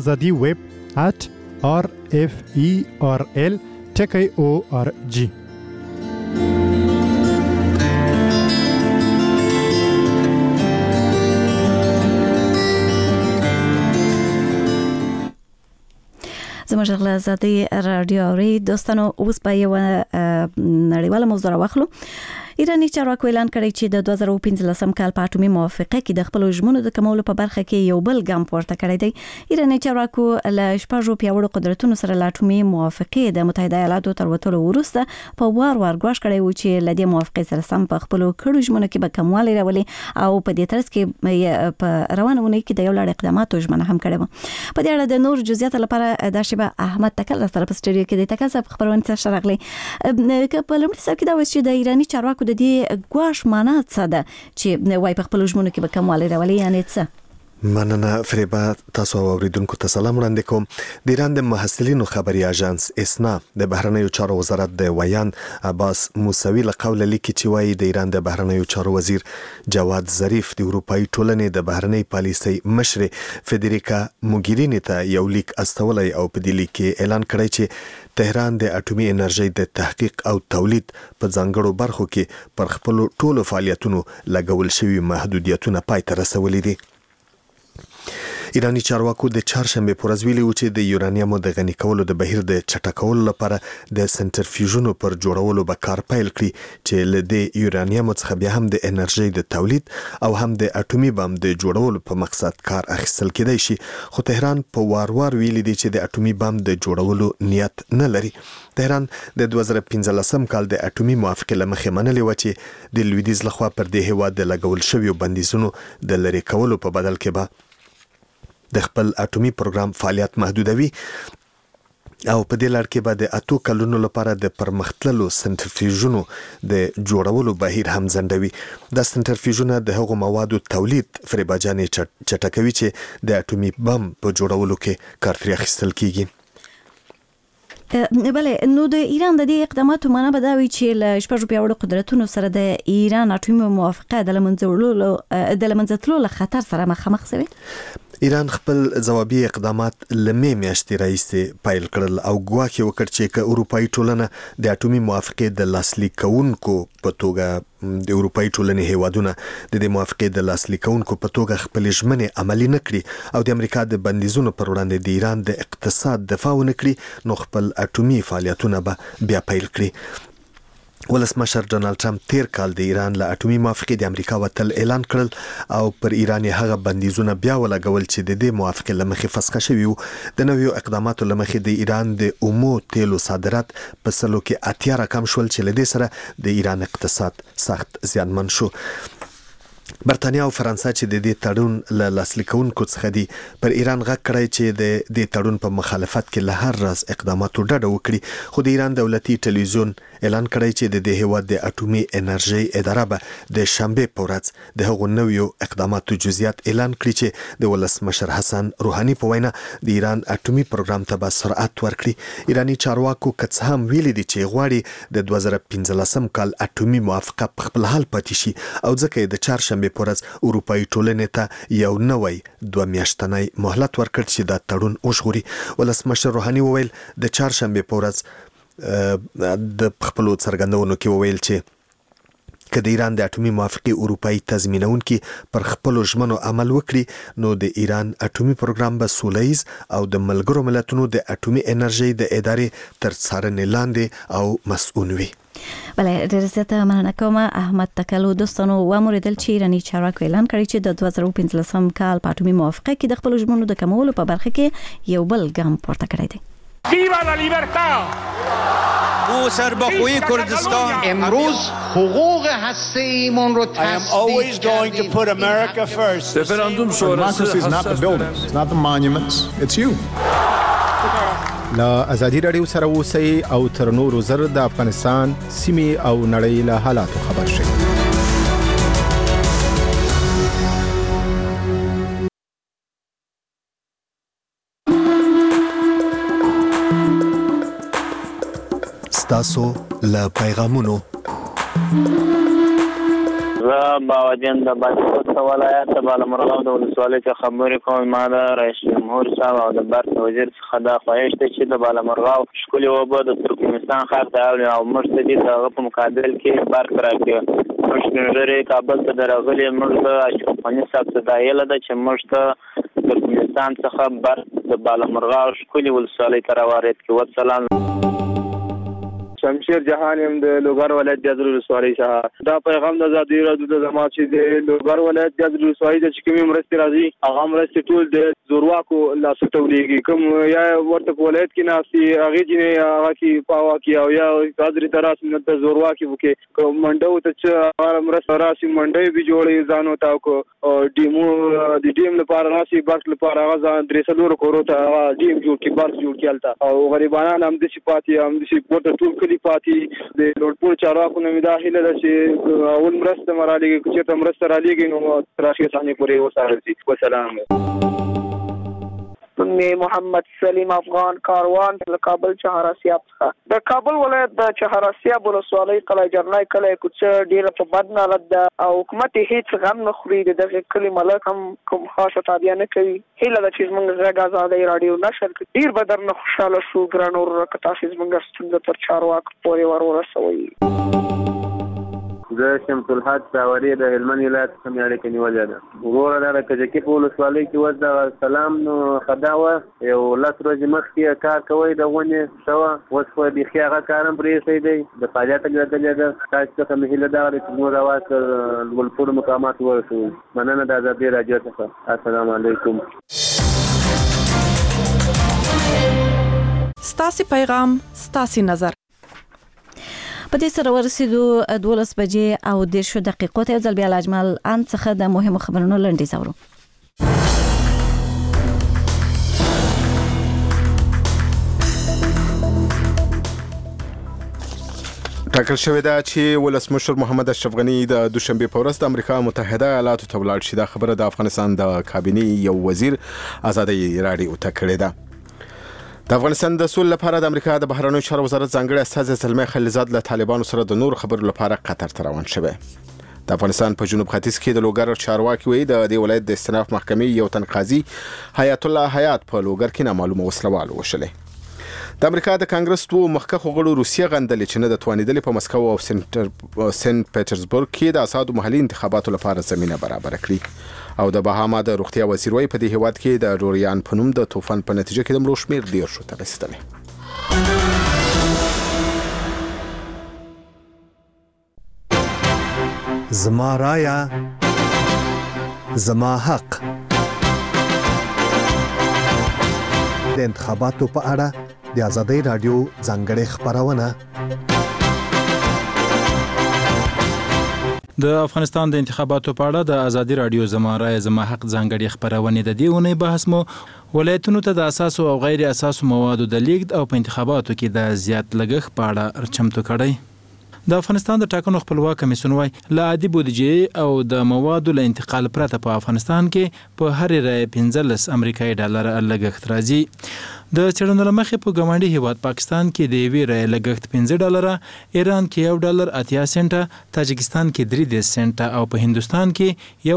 azadi@referl.org. زموږ غلا آزادي رادیو ری دوستانو اوس به یو نړیواله موضوع راواخلو. ایراني چارواکو اعلان کړی چې د 2015 کال په اټومي موافقه کې د خپل ژمنو د کمولو په برخه کې یو بل ګام پورته کړی دی. ایراني چارواکو له شپږو پیاوړو قدرتونو سره له اټومي موافقه د متحده ایالاتو تر وتلو وروسته په وار ګواښ کړی و چې له دې موافقه سره سم په خپل کړو ژمنو کې به کموالی راولي او په دې ترڅ کې په روانه ونې کې د یو لړ اقداماتو ژمنه هم کړې و. په دې اړه د نور جزئیات لپاره د شیبه احمد تکل سره په سټوډیو کې د تکل صاحب خبرونه ته راغلي. که په لومړي سر کې دا وایي چې د ایراني چارواکو د دې ګواښ معنا څه ده چې وایي په خپل ژمنو کې به کموالی راولي، یعنی څه؟ مننه فریبا. تاسو اوریدونکو ته سلام وړاندې کوم. د ایران د محصلینو خبري اژانس اسنا د بهرنیو چارو وزارت د ویان عباس موسوي له قوله لیکي چې وایي د ایران د بهرنیو چارو وزیر جواد ظریف د اروپאי ټولنې د بهرنی پالیسي مشر فدریکا موګیرینی ته یو لیک استولای او په دې لیک کې اعلان کړی چې تهران د اټومي انرژي د تحقیق او تولید په ځانګړو برخو کې پر خپل ټولو فعالیتونو لګول شوی محدودیتونه پای ته رسولي دي. ایرانی چارواکو د چهارشنبه پر ورځ ویلي و چې د یورانیمو د غني کولو د بهیر د چټکولو لپاره د سنټرفیوژونو پر جوړولو به کار پیل کړي چې له دې یورانیمو څخه بیا هم د انرژي د تولید او هم د اټومي بم د جوړولو په مقصد کار اخیستل کېدای شي. خو تهران په وار ویلي دی چې د اټومي بم د جوړولو نیت نه لري. تهران د 2015 کال د اټومي موافقه لمخې منلې و چې د لویدیز لخوا پر دې هیواد د لګول شویو بندیزونو د لری کولو په بدل کې به د خپل اټومي پروګرام فعالیت محدودوي او په دې لړ کې به د 8 کلونو لپاره د پرمختللو سنټرفیوژونو د جوړولو بهیر هم ځنډوي. د سنټرفیوژونو د هغو موادو تولید فریباجانې چټکوي چې د اټومي بم په جوړولو کې کار ترې اخیستل کیږي. بله، نو د ایران د دې اقداماتو معنا به دا وي چې له شپږو پیاوړو قدرتونو سره د ایران اټومي موافقه د لمنځه تلو له خطر سره مخامخ شوی. ایران خپل ځوابي اقدامات لمې میاشتې راهیسې پیل کړل او ګواښ وکړ چې که اروپאי ټولنه د اټومي موافقې د لاسلیک کوونکو په توګه د اروپאי ټولنې هیوادونه د دې موافقې د لاسلیک کوونکو په توګه خپل ژمنې عملي نه کړي او د امریکا د بندیزونو پر وړاندې د ایران د اقتصاد دفاع ونه کړي، نو خپل اټومي فعالیتونه به بیا پیل کړي. ولسمشر ډونالد ټرمپ تیر کال د ایران له اټومي موافقې د امریکا وتل اعلان کړل او پر ایران هغه بندیزونه بیا ولګول چې د دې موافقې لمخې فسخه شوي وو. د نویو اقداماتو لمخې د ایران د اومو تیلو صادرات په سلو کې 80 رقم شول چې له دې سره د ایران اقتصاد سخت زیانمن شو. برتانیا او فرانسه چې د دې تړون له لاسلیک کوونکو څخه دي پر ایران غږ کړی چې د دې تړون په مخالفت کې له هر راز اقداماتو ډډه وکړي. خو د ایران دولتي ټلویزیون اعلان کړی چې د دې هیواد د اټومي انرژي اداره به د شنبه په ورځ د هغو نویو اقداماتو جزئیات اعلان کړي چې د ولسمشر حسن روحاني په وینا د ایران اټومي پروګرام ته به سرعت ورکړي. ایرانی چارواکو که څه هم ویلي دي چې غواړي د 2015 کال اټومي موافقه په خپل حال پاتې شي او ځکه د چهارشنبه په ورځ اروپאי ټولنې ته یو نوی 2 میاشتنی مهلت ورکړ چې دا تړون وشغوري. ولسمشر روحاني وویل د چهارشنبه په ورځ د خپلو څرګندونو کې وویل چې که د ایران د اټومي موافقې اروپאי تضمینونکي پر خپلو ژمنو عمل وکړي نو د ایران اټومي پروګرام به سوله ییز او د ملګرو ملتونو د اټومي انرژي د ادارې تر څارنې لاندې او مسؤل وي. بله، ډېر زیاته مننه کوم احمد تکلو. دوستانو واوریدل چې ایرانی چارواکو اعلان کړی چې د 2015 کال په اټومي موافقه کې د خپل ژمنو د کمولو په برخه کې یو بل ګام پورته کړی دی. ویوا لا لیبرتا! او سربخوی کردستان امروز حقوق هسته‌ایمون رو always going to put America first. Referendum sonrası is not the buildings, it's not the monuments, it's you. لا ازادي رادیو سره اوسئ او تر نورو زر د افغانستان سیمې او نړۍ له حالاتو خبر شئ. ستاسو له پیغامونو باوجن د بادغیس ولایت د بالامرغاب د ولسوالۍ څخه خبرې کوم. ما د رئیس جمهور صاحب او د برق وزیر څخه دا خواهش دی چې د بالامرغاب ښکلې اوبه د ترکمنستان ښار ته راوړي او موږ ته دې د هغه په مقابل کې برق راکړي. موږ نړۍ کابل ته درغلي موږ د اشرف غني صاحب ته دایله ده چې موږ ته ترکمنستان څخه برق د بالامرغاب ښکلې ولسوالۍ ته راوارد کړي. والسلام. شمشیر جهان هم د لوګر ولایت د ولسوالۍ څخه دا پیغام د ازادي راډیو د جماعت چې د لوګر ولایت د ولسوالۍ د کومې مرستې راځي هغه مرستې ټول د زورواکو لاسو ته ولېږي کوم یا ورته په ولایت کې ناسي هغه چې هغه کې پاوا کې او یا حاضر تراس نه د زورواکي وکي منډو ته چې مرسته راسي منډي به جوړي ځانو تا کو ډیمو د ډیم لپاره راسي بس لپاره هغه ځان درې سلور کورو ته ډیم جوړ کی بس جوړ کیالتا او غریبانان هم د شپاتي هم د شپوت ټول کلی پاتې د لوړپور چارواکو نه مداخله ده چې اول مرسته مرالېږي چې ته مرسته رالېږي نو تر اخر ثانیه پورې وساره شي. والسلام. می محمد سلیم افغان کاروان له کابل چهاراسیاب څخه د کابل ولایت د چهاراسیاب ولسوالۍ قلعه جرنای کلی کوڅه ډیره په بد حالت ده او حکومت هیڅ غم نه خوري دغه کلی ملک هم کوم خاصه تابع نه کوي. هیله ده چې موږ غږ آزادۍ راډیو نشر کړي ډیر به درنه خوشاله شو ګران ورکه تاسو موږ ستونزه تر چارواک پورې ورسوي. زه شمس الحق داوري د هلمند ولایت څخه مې اړیکه نیولې ده. وګوره دا د کجکي په ولسوالۍ کې اوس د سلام نو خداوه یو لس ورځې مخکې کار کوئ د ونې شوه اوس خو بیخي هغه کار هم پرېښی دی د فعالیت لګېدلې ده. تاسو څخه مې هیله دا ده چې زموږ اواز تر ولپور مقاماتو ورسوو. مننه د ازادۍ راډیو څخه. السلام علیکم. ستاسې پیغام ستاسې نظر. په دې سره ورسېدو 12 بجې او 10 دقیقو ته یو ځل بیا له اجمل ان څخه د مهمو خبرونو لنډیز اورو. ټاکل شوې ده چې ولسمشر محمد اشرف غني د دوشنبه په ورځ د امریکا متحده ایالاتو ته ولاړ شي. دا خبره د افغانستان د کابینې یو وزیر ازادي راډیو ته کړې ده. د افغانستان د سولې لپاره د امریکا د بهرنیو چارو وزارت ځانګړی استازی زلمی خلیلزاد له طالبانو سره د نور خبرو لپاره قطر ته روان شوی. د افغانستان په جنوب ختیځ کې د لوګر چارواکي وایي د دې ولایت د استئناف محکمې یو تن قاضي حیات الله حیات په لوګر کې نامعلومه وسلوال وشلې. د امریکا د کانګرس دوه مخکښو غړو روسیه غندلې چې نه د توانیدلې په مسکو او سنت پیټرزبورګ کې د اساسو محلي انتخاباتو لپاره زمينه برابر کړي. او د بهاما د روغتیا وزیر وایي په دې هیواد کې د ډوریان په نوم د طوفان په نتیجه کې د مړو شمېر ډېر شو ته رسیدلی. زما رایا زما حق د انتخاباتو په اړه د ازادۍ راډیو ځانګړې خبرونه. د افغانستان د انتخاباتو په اړه د ازادي راډیو زما رای زما حق ځانګړي خبرونه د دې ونې بحث مو ولایتونو ته د اساسو او غیر اساسو موادو د لیږد او په انتخاباتو کې د زیات لګښت په اړه چمتو کړی. د افغانستان د ټاکنو خپلواک کمیسیون وايي له عادي بودیجې او د موادو له انتقال پرته په افغانستان کې په هر رای 15 امریکایي ډالر لګښت راځي. د څېړنو له مخې په ګاونډي هیواد پاکستان کې د یوې رای لګښت 15 ډالره، ایران کې $1.80 سنټه، تاجکستان کې 3 سنټه او په هندستان کې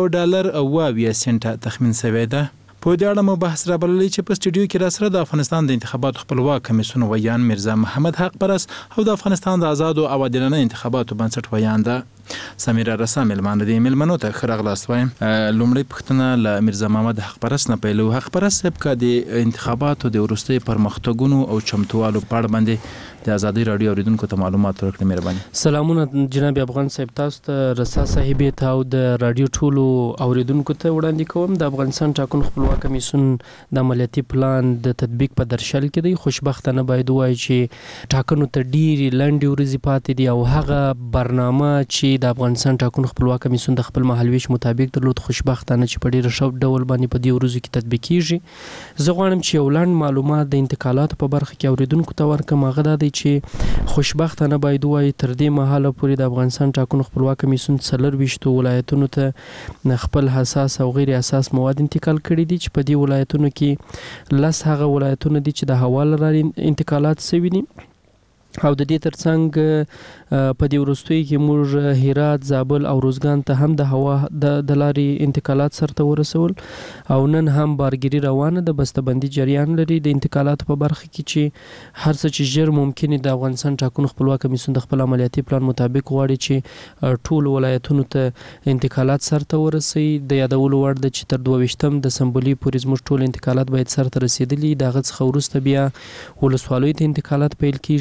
$1.20 سنټه تخمین شوی ده. په دې اړه مو بحث را بللی چې په سټوډیو کې را سره د افغانستان د انتخاباتو خپلواک کمیسیون ویان مرزا محمد حق پرس او د افغانستان د آزادو او عادلانه انتخاباتو بنسټ ویان ده سمیرا رسا ملمانه دي ملمنو ته خرغلاس وایم. لومړی پښتنه ل مرزا محمد حق پرس نه پیلو. حق پرس سبکا د انتخاباتو د ورستي پرمختګونو او چمتووالو په اړه باندې د ازادي راډیو اوریدونکو ته معلومات ورکړئ مهرباني. سلامونه جناب افغان صاحب، تاسو ته رسا صاحب ته او د راډیو ټولو اوریدونکو ته وړاندې کوم. د افغانستان ټاکنو خپلواک کمیسیون د عملیاتي پلان د تطبیق په درشل کې دی. خوشبختانه باید وایي چې ټاکنو ته ډېری لنډې ورځې پاتې دي او هغه برنامه چې د افغانستان ټاکنو خپلواک کمیسیون د خپل مهالویش مطابق درلود خوشبختانه چې په ډېر ښه ډول باندې په دې ورځو کې تطبیقیږي. زه غواړم چې یو لنډ معلومات د انتقالاتو په برخه کې اوریدونکو ته ورکړم. هغه دا دی چې خوشبختانه باید وایي تر دې مهاله پورې د افغانستان ټاکنو خپلواک کمیسیون 24 ولایتونو ته خپل حساس او غیر حساس مواد انتقال کړي دي چې په دې ولایتونو کې 10 هغه ولایتونه دي چې د هوا له لارې انتقالات شوي دي او د دې ترڅنګ په دې وروستیو کې موږ هرات، زابل او روزګان ته هم د هوا د لارې انتقالات سرته ورسول او نن هم بارګیري روانه ده. بسته‌بندي جریان لري د انتقالاتو په برخه کې چې هر څه چې ژر ممکن د افغانستان ټاکنو خپلواک کمیسیون د خپل عملیاتي پلان مطابق غواړي چې ټول ولایتونو ته انتقالات سرته ورسي. د یادولو وړ ده چې تر 22 دسمبر پورې زموږ ټول انتقالات باید سرته رسیدلي. دغه څخه وروسته بیا ولسوالیو ته انتقالات پیل کیږي. د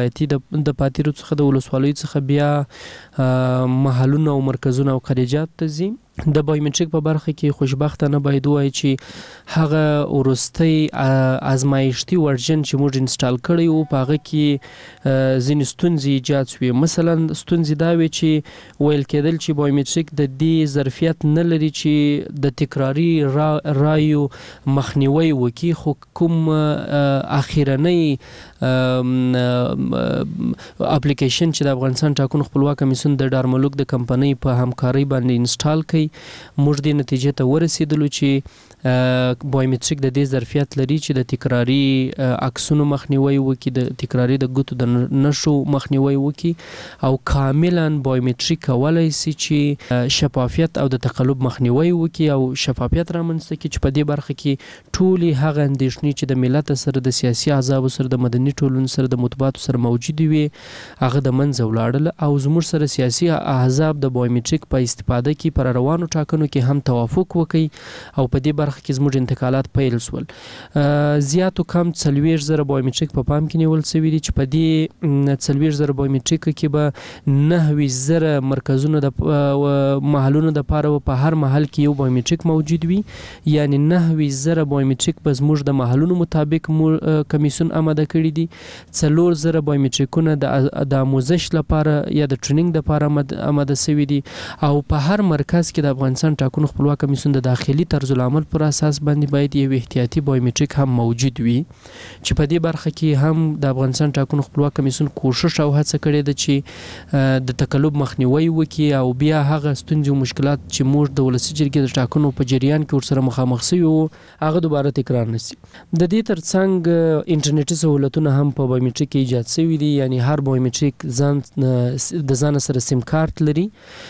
ولایتي د پاتیرو څخه د ولسوالیو څخه بیا محلونه او مرکزونه او خارجات ته ځي. د بایومټریک په برخه کې خوشبختانه باید وایي چې هغه وروستي ازمایښتي ورژن چې موږ انسټال کړی وو په هغه کې ځینې ستونزې ایجاد شوې. مثلا ستونزې دا وې چې ویل کېدل چې بایومټریک د دې ظرفیت نه لري چې د تکراري رایو مخنیوي وکړي، خو کوم اخیرنی اپلیکیشن چې د افغانستان ټاکنو خپلواک کمیسیون د ډارملوک د کمپنۍ په همکارۍ باندې انسټال کړي، موږ دې نتیجې ته ورسېدلو چې بایومټریک د دې ظرفیت لري چې د تکراري عکسونو مخنیوي وکړي، د تکراري د ګوتو د نښو مخنیوي وکړي، او کاملا بایومټریک کولای شي چې شفافیت او د تقلب مخنیوي وکړي او شفافیت رامنځته کړي چې په دې برخه کې ټولې هغه اندېښنې چې د ملت سره، د سیاسي احزابو سره، د مدني ټولنې سره، د مطبوعاتو سره موجودې وي، هغه د منځه ولاړل او زموږ سره سیاسي احزاب د بایومټریک په استفاده کې پر روانو ټاکنو کې هم توافق وکړي او په دې برخه کې زموږ انتقالات پیل سول. زیاتو کم 40,000 بایومټریک په پام کې نیول شوي دي چې په دې 40,000 بایومټریک کې به 9,000 مرکزونه د محلونو د پاره په هر محل کې یو بایومټریک موجود وي، یعنی 9,000 بایومټریک به زموږ د محلونو مطابق کمیسیون آماده کړي دي. 4,000 بایومټریکونه د آموزش لپاره یا د ټریننګ لپاره آماده شوي دي او په هر مرکز کې د افغانستان ټاکنو خپلواک کمیسیون د داخلي طرز العمل پر اساس باندې باید یو احتیاطي بایومټریک هم موجود وي چې په دې برخه کې هم د افغانستان ټاکنو خپلواک کمیسیون کوشش او هڅه کړې ده چې د تقلب مخنیوي وکړي او بیا هغه ستونزې او مشکلات چې موږ د ولسي جرګې د ټاکنو په جریان کې ورسره مخامخ شوي وو هغه دوباره تکرار نشي. د دې ترڅنګ انټرنیټي سهولتونه هم په بایومټریک کې ایجاد شوي دي، یعنی هر بایومټریک د ځان سره سیم کارت لري،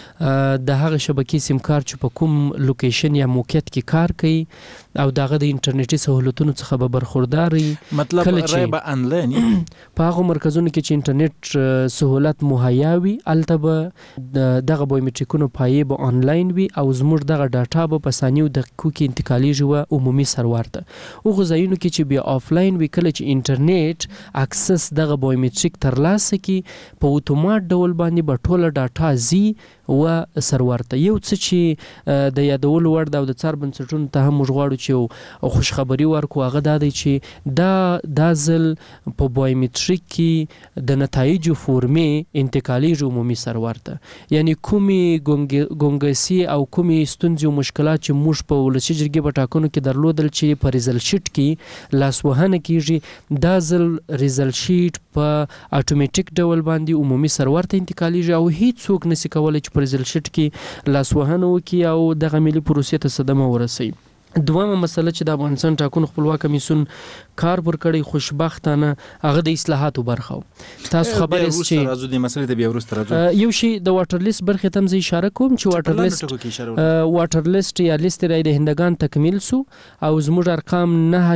د هغه شبکې سیم کارت چې په کوم لوکیشن یا موقعیت کې کار کوي او دغه د انټرنیټي سهولتونو څخه به برخوردار وي. مطلب رای به انلاین په هغه مرکزونو کې چې انټرنیټ سهولت مهیا وي الته به دغه بایومټریکونو پایې به آنلاین وي او زموږ دغه ډاټا به په ثانیو دقیقو کې انتقالیږي و عمومي سرور ته. هغو ځایونو کې چې بیا آفلاین وي کله چې انټرنیټ اکسس دغه بایومټریک ترلاسه کړي په اتومات ډول باندې به ټوله ډاټا ځي و سرور ته. یو څه چې د یادولو وړ ده او د څار بنسټونو ته هم موږ غواړو چې خوشخبري ورکړو هغه دا دی چې دا ځل په بایومټریک کې د نتایجو فورمې انتقالیږي عمومي سرور ته، یعنی کومې ګونګسي او کومې ستونزې او مشکلات چې موږ په ولسي جرګې په ټاکنو کې درلودل چې په ریزلټ شیټ کې لاسوهنه کیږي، دا ځل ریزلټ شیټ په اتوماتیک ډول باندې عمومي سرور ته انتقالیږي او هیڅ څوک نشي کولی چې په ریزلټ شیټ کې لاسوهنه وکړي او دغه ملي پروسې ته صدمه ورسوي. دویمه مسله چې د افغانستان ټاکنو خپلواک کمیسیون کار پر کړی خوشبختانه هغه د اصلاحاتو برخه. تاسو خبر یاست چې راځو د مسلې د بیا وروسته راځو یو شی د واټر لیست برخه ته هم اشاره کوم چې واټر لیست یا لیست رای د هندگان تکمیل سو او زموږ ارقام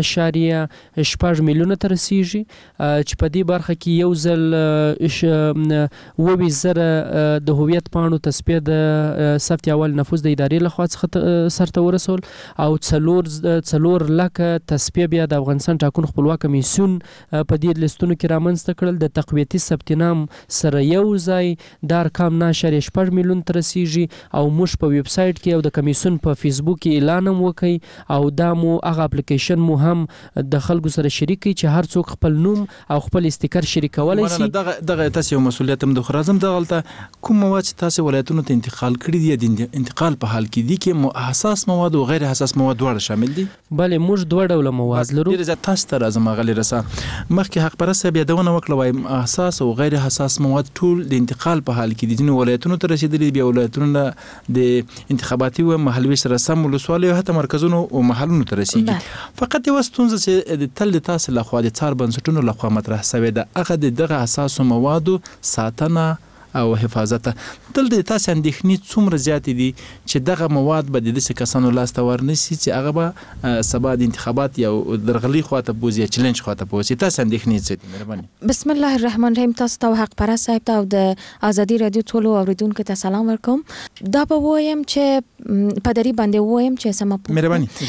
9.8 میلیونه ته رسیږي چې په دې برخه کې یو ځل 20,000 د هویت پاڼو تصفیه د صف اول نفوذ د ادارې لخوا څخه سرته ورسول او 4 لکه تصفیه بیا د افغانستان ټاکنو خپلواک کمیسیون په دې لیستونو کې رامنځته کړل. د تقویتي ثبت نام سره یو ځای د ارقام 9.8 میلیون ته رسیږي او موږ په ویب سایټ کې او د کمیسیون په فیسبوک کې اعلان هم وکړي او دا مو هغه اپلیکیشن مو هم د خلکو سره شریک کړي چې هر څوک خپل نوم او خپل استیکر شریکولی شي. دغه تاسو یو مسولیت هم د خرازم دغلته کوم مواد چې تاسو ولایتونو ته انتقال کړی دي د انتقال په حال کې دي کې حساس مواد او غیر حساس مواد دواړه شامل دي؟ بله موږ دوه ډوله مواد لرو. ډېر زیات تاسو ته راځم غلی رسا مخکې حق پرست صاحب یادونه وکړه وایم حساس او غیر حساس مواد ټول د انتقال په حال کې دي، ځینې ولایتونو ته رسېدلي بیا ولایتونو د انتخاباتي و محلي سره سم ولسوالۍ حتی مرکزونو او محلونو ته رسېږي. فقط یوه ستونزه چې د تل د تاسو لخوا د څار بنسټونو لخوا مطرح شوې ده هغه د دغه حساسو موادو ساتنه او حفاظت. دلته تاسو اندېښنې څومره زیاتې دي چې دغه مواد به د داسې کسانو لاسته ورنشي چې هغه به سبا د انتخابات یو درغلي خواته بوځي یا چلنج خواته بوځي؟ تاسو اندېښنې څه دي؟ مهرباني. بسم الله الرحمن الرحیم. تاسو ته حق پرست صاحب ته او د ازادي رادیو ټولو اوریدونکو ته سلام ورکوم. دا به وایم چې په دری باندې وایم چې سم مهرباني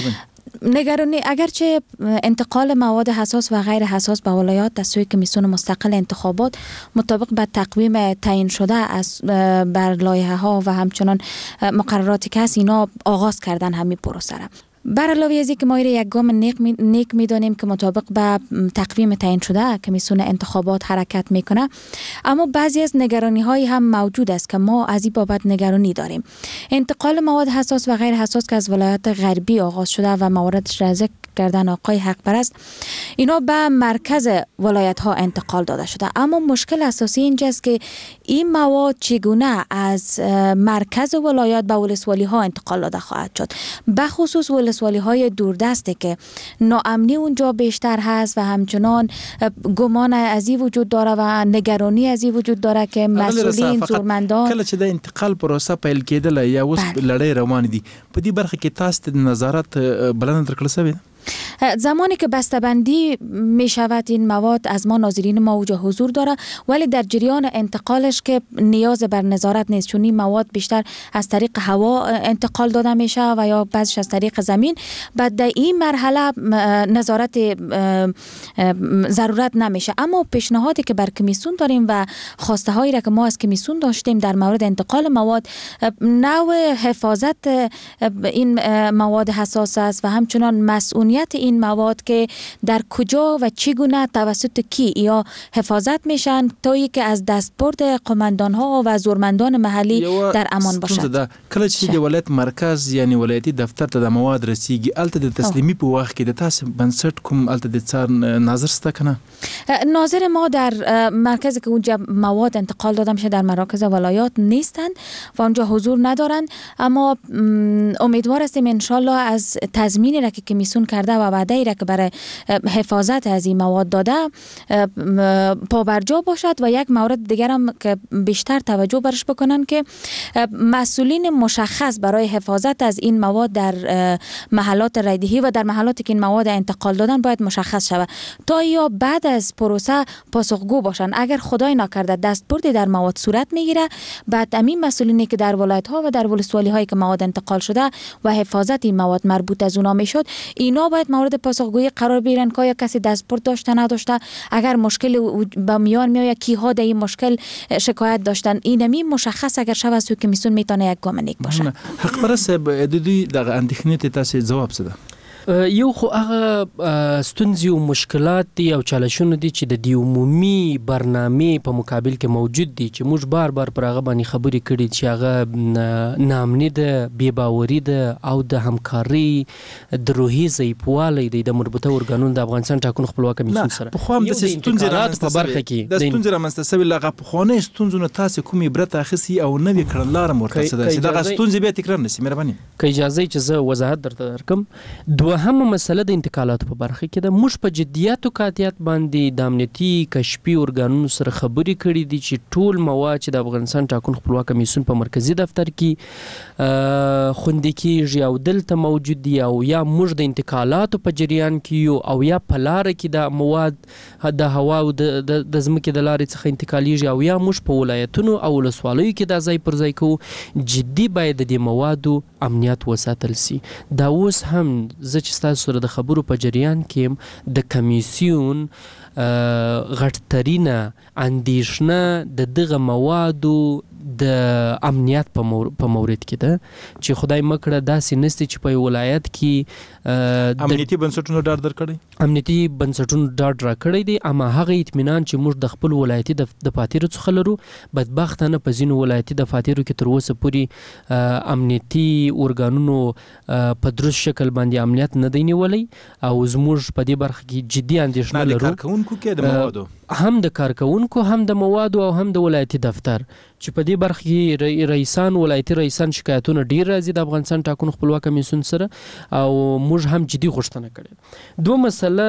نگرانی اگرچه انتقال مواد حساس و غیر حساس به ولایات از سوی کمیسیون مستقل انتخابات مطابق به تقویم تعیین شده از بر لایحه ها و همچنان مقرراتی که هست اینا آغاز کردن همین پروسه را. بر علاوه از اینکه ما یک گام نیک میدانیم که مطابق به تقویم تعیین شده کمیسیون انتخابات حرکت میکنه، اما بعضی از نگرانی های هم موجود است که ما از این بابت نگرانی داریم. انتقال مواد حساس و غیر حساس که از ولایات غربی آغاز شده و مواردش را ذکر کردن آقای حق پرست، اینا به مرکز ولایت ها انتقال داده شده، اما مشکل اساسی اینجاست که این مواد چگونه از مرکز ولایات به ولسوالی ها انتقال داده خواهد شد، به خصوص ولسوالی های دوردسته که ناامنی اونجا بیشتر هست و همچنان گمان از این وجود داره و نگرانی از این وجود داره که مسئولین زورمندان کله چې د انتقال پروسه پیل کېدل یا اوس لړۍ روان دي په دې برخه کې تاسو د نظارت بلنه درکړل شوې؟ زمانی که بسته‌بندی می شود این مواد از ما ناظرین ما اوجا حضور داره، ولی در جریان انتقالش که نیاز بر نظارت نیست، چون این مواد بیشتر از طریق هوا انتقال داده میشه و یا بعضش از طریق زمین. بعد در این مرحله نظارت ضرورت نمیشه. اما پیشنهادی که بر کمیسیون داریم و خواسته هایی را که ما از کمیسیون داشتیم در مورد انتقال مواد، نوع حفاظت این مواد حساس است و همچنان مسئولیت این مواد که در کجا و چگونه توسط کی یا حفاظت میشن تا اینکه از دستبرد قماندان ها و زورمندان محلی در امان باشد. کله چې د ولایت مرکز یعنی ولایتي دفتر ته د مواد رسیږي الته د تسلیمي په وخت کې د تاسو بنسټ کوم الته د څار ناظر سته کنه؟ ناظر ما در مرکزی که اونجا مواد انتقال داده میشه در مراکز ولایات نیستند و اونجا حضور ندارند، اما امیدوار هستیم ان شاء الله از تضمینی را که کمیسیون کرده و وعده‌ای را که برای حفاظت از این مواد داده پابرجا باشد. و یک مورد دیگر هم که بیشتر توجه برش بکنن که مسئولین مشخص برای حفاظت از این مواد در محلات رایدهی و در محلاتی که این مواد انتقال دادن باید مشخص شود تا یا بعد از پروسه پاسخگو باشن. اگر خدای نکرده دستبردی در مواد صورت میگیره، بعد همین مسئولینی که در ولایت ها و در ولسوالی هایی که مواد انتقال شده و حفاظت این مواد مربوط از اونا میشد، اینا باید مورد پاسخگویی قرار بگیرن که یا کسی دستبرد داشته نداشته، اگر مشکل با میان میآید کیها در این مشکل شکایت داشتن، اینمی مشخص اگر شود سو کمیسیون میتونه یک گام نیک باشه. حق پرست د دې د اندېښنې ته تاسو جواب څه ده؟ یو خو هغه ستونزې او مشکلات دي او چالشونه دي چې د دې عمومي برنامې په مقابل کې موجود دي چې موږ بار بار پر هغه باندې خبرې کړي چې هغه ناامني ده، بې باوري ده او د همکارۍ د روحي ضعیفوالی دی د مربوطه ارګانونو د افغانستان ټاکنو خپلواک کمیسیون سره. پخوا هم داسې ستونزې په برخه کې د ستونزې رامنځته سوي له هغه پخوانیو ستونزو نه تاسې کومې عبرت اخیستي او نوې کړنلاره مو ورته څه ده چې دغه ستونزې بیا تکرار نه شي؟ مهرباني که اجازه چې زه وضاحت درته درکړم. دوهمه مسله د انتقالاتو په برخه کې ده. موږ په جدیات او قاطعیت باندې د امنیتي کشفي ارګانونو سره خبرې کړې دي چې ټول مواد چې د افغانستان ټاکنو خپلواک کمیسیون په مرکزی دفتر کې خوندي کېږي او دلته موجود دي او یا موږ د انتقالاتو په جریان کې یو او یا په لاره کې د مواد د هوا او د ځمکې د لارې څخه انتقالیږي او یا موږ په ولایتونو او ولسوالیو کې دا ځای پر ځای کوو. جدي باید د دې موادو امنیت وساتل سي. دا اوس هم زه چې ستاسو سره د خبرو په جریان کې د کمیسیون غټترینه اندیشنه د دغه موادو د امنیت په مورد کې ده چې خدای مکړه داسې نسته چې په ولایت کې امنیتي بنسټونو ډاډ درکړي، امنیتي بنسټونو ډاډ راکړی دی، اما هغه اطمینان چې موږ د خپل ولایتي دفاترو څخه لرو بدبختانه په ځینو ولایتي دفاترو کې تر اوسه پورې امنیتي ارګانونو په درست شکل باندې امنیت نه دی نیولی او زموږ په دې برخه کې جدي اندیښنه لرو. کارکوونکو کې د موادو هم د کارکوونکو هم د موادو او هم د ولایتي دفتر چې په دې برخه کې رئیسان ولایتي رئیسان شکایتونه ډیر راځي د افغانستان ټاکنو خپلواک کمیسیون سره او موږ هم جدي غوښتنه کړې. دوه مسله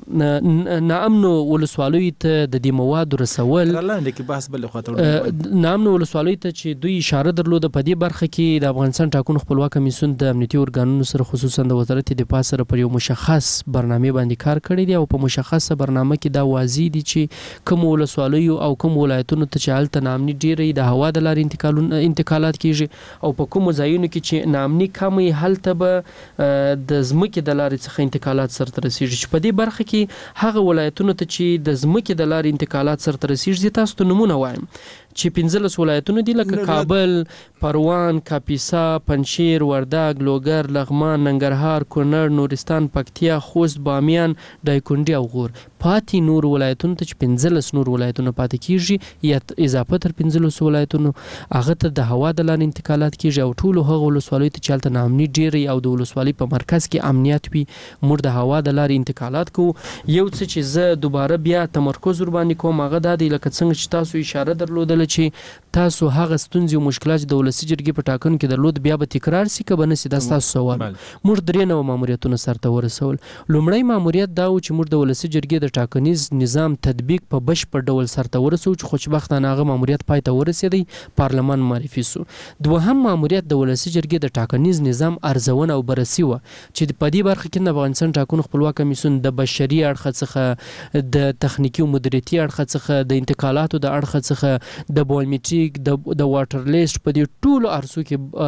ناامنو ولسوالیو ته د دې موادو رسول، لاندې کې بحث بل خاطر ناامنو ولسوالیو ته چې دوی اشاره درلوده په دې برخه کې د افغانستان ټاکنو خپلواک کمیسیون د امنیتي ارګانونو سره خصوصا د وزارت دفاع سره پر یو مشخص برنامه باندې کار کړی دی او په مشخصه برنامه کې دا واضح دي چې کوم ولسوالیو او کوم ولایتونو ته چې هلته ناامني ډیره کې د هوا د لارې انتقالات کیږي او په کوم ځایونو کې چې ناامني کمي هلته به د ځمکې د لارې څخه انتقالات سرته رسیږي. چې په دې برخه کې هغه ولایتونو ته چې د ځمکې د لارې انتقالات سرته رسیږي تاسو ته نمونه وایم چې 15 ولایتونه دي لکه کابل، پروان، کاپیسا، پنجشیر، وردګ، لوګر، لغمان، ننګرهار، کونړ، نورستان، پکتیا، خوست، بامیان، دایکنډي او غور. پاتې نور ولایتونو ته چې 15 نور ولایتونه پاتې کیږي یا اضافه تر 15 ولایتونو هغه ته د هوا د لارې انتقالات کیږي او ټول هغه ولسوالیو ته چې هلته ناامني ډېرې او د ولسوالۍ په مرکز کې امنیت وي موږ د هوا د لارې انتقالات کوو. یو څه چې زه دوباره بیا تمرکز ورباندې کوم هغه دا دی لکه څنګه چې تاسو اشاره درلودله چې تاسو هغه ستونزې او مشکلات چې د ولسي جرګې په ټاکنو کې درلود بیا به تکرار سي که به نه سي دا ستاسو سوال. موږ 3 نوع ماموریتونه سرته ورسول. لومړی ماموریت دا و چې موږ د ولسي جرګې د ټاکنیز نظام تطبیق په بشپړ ډول سرته ورسو چې خوشبختانه هغه ماموریت پای ته ورسېدی، پارلمان معرفي سو. دوهم ماموریت د ولسي جرګې د ټاکنیز نظام ارزونه او بررسي و چې په دې برخه کې د افغانستان ټاکنو خپلواک کمیسیون د بشري اړخ څخه د تخنیکی او مدیریتي اړخ څخه د انتقالاتو د اړخ څخه د بایومټریک د واټر لیست په دې ټولو ارسو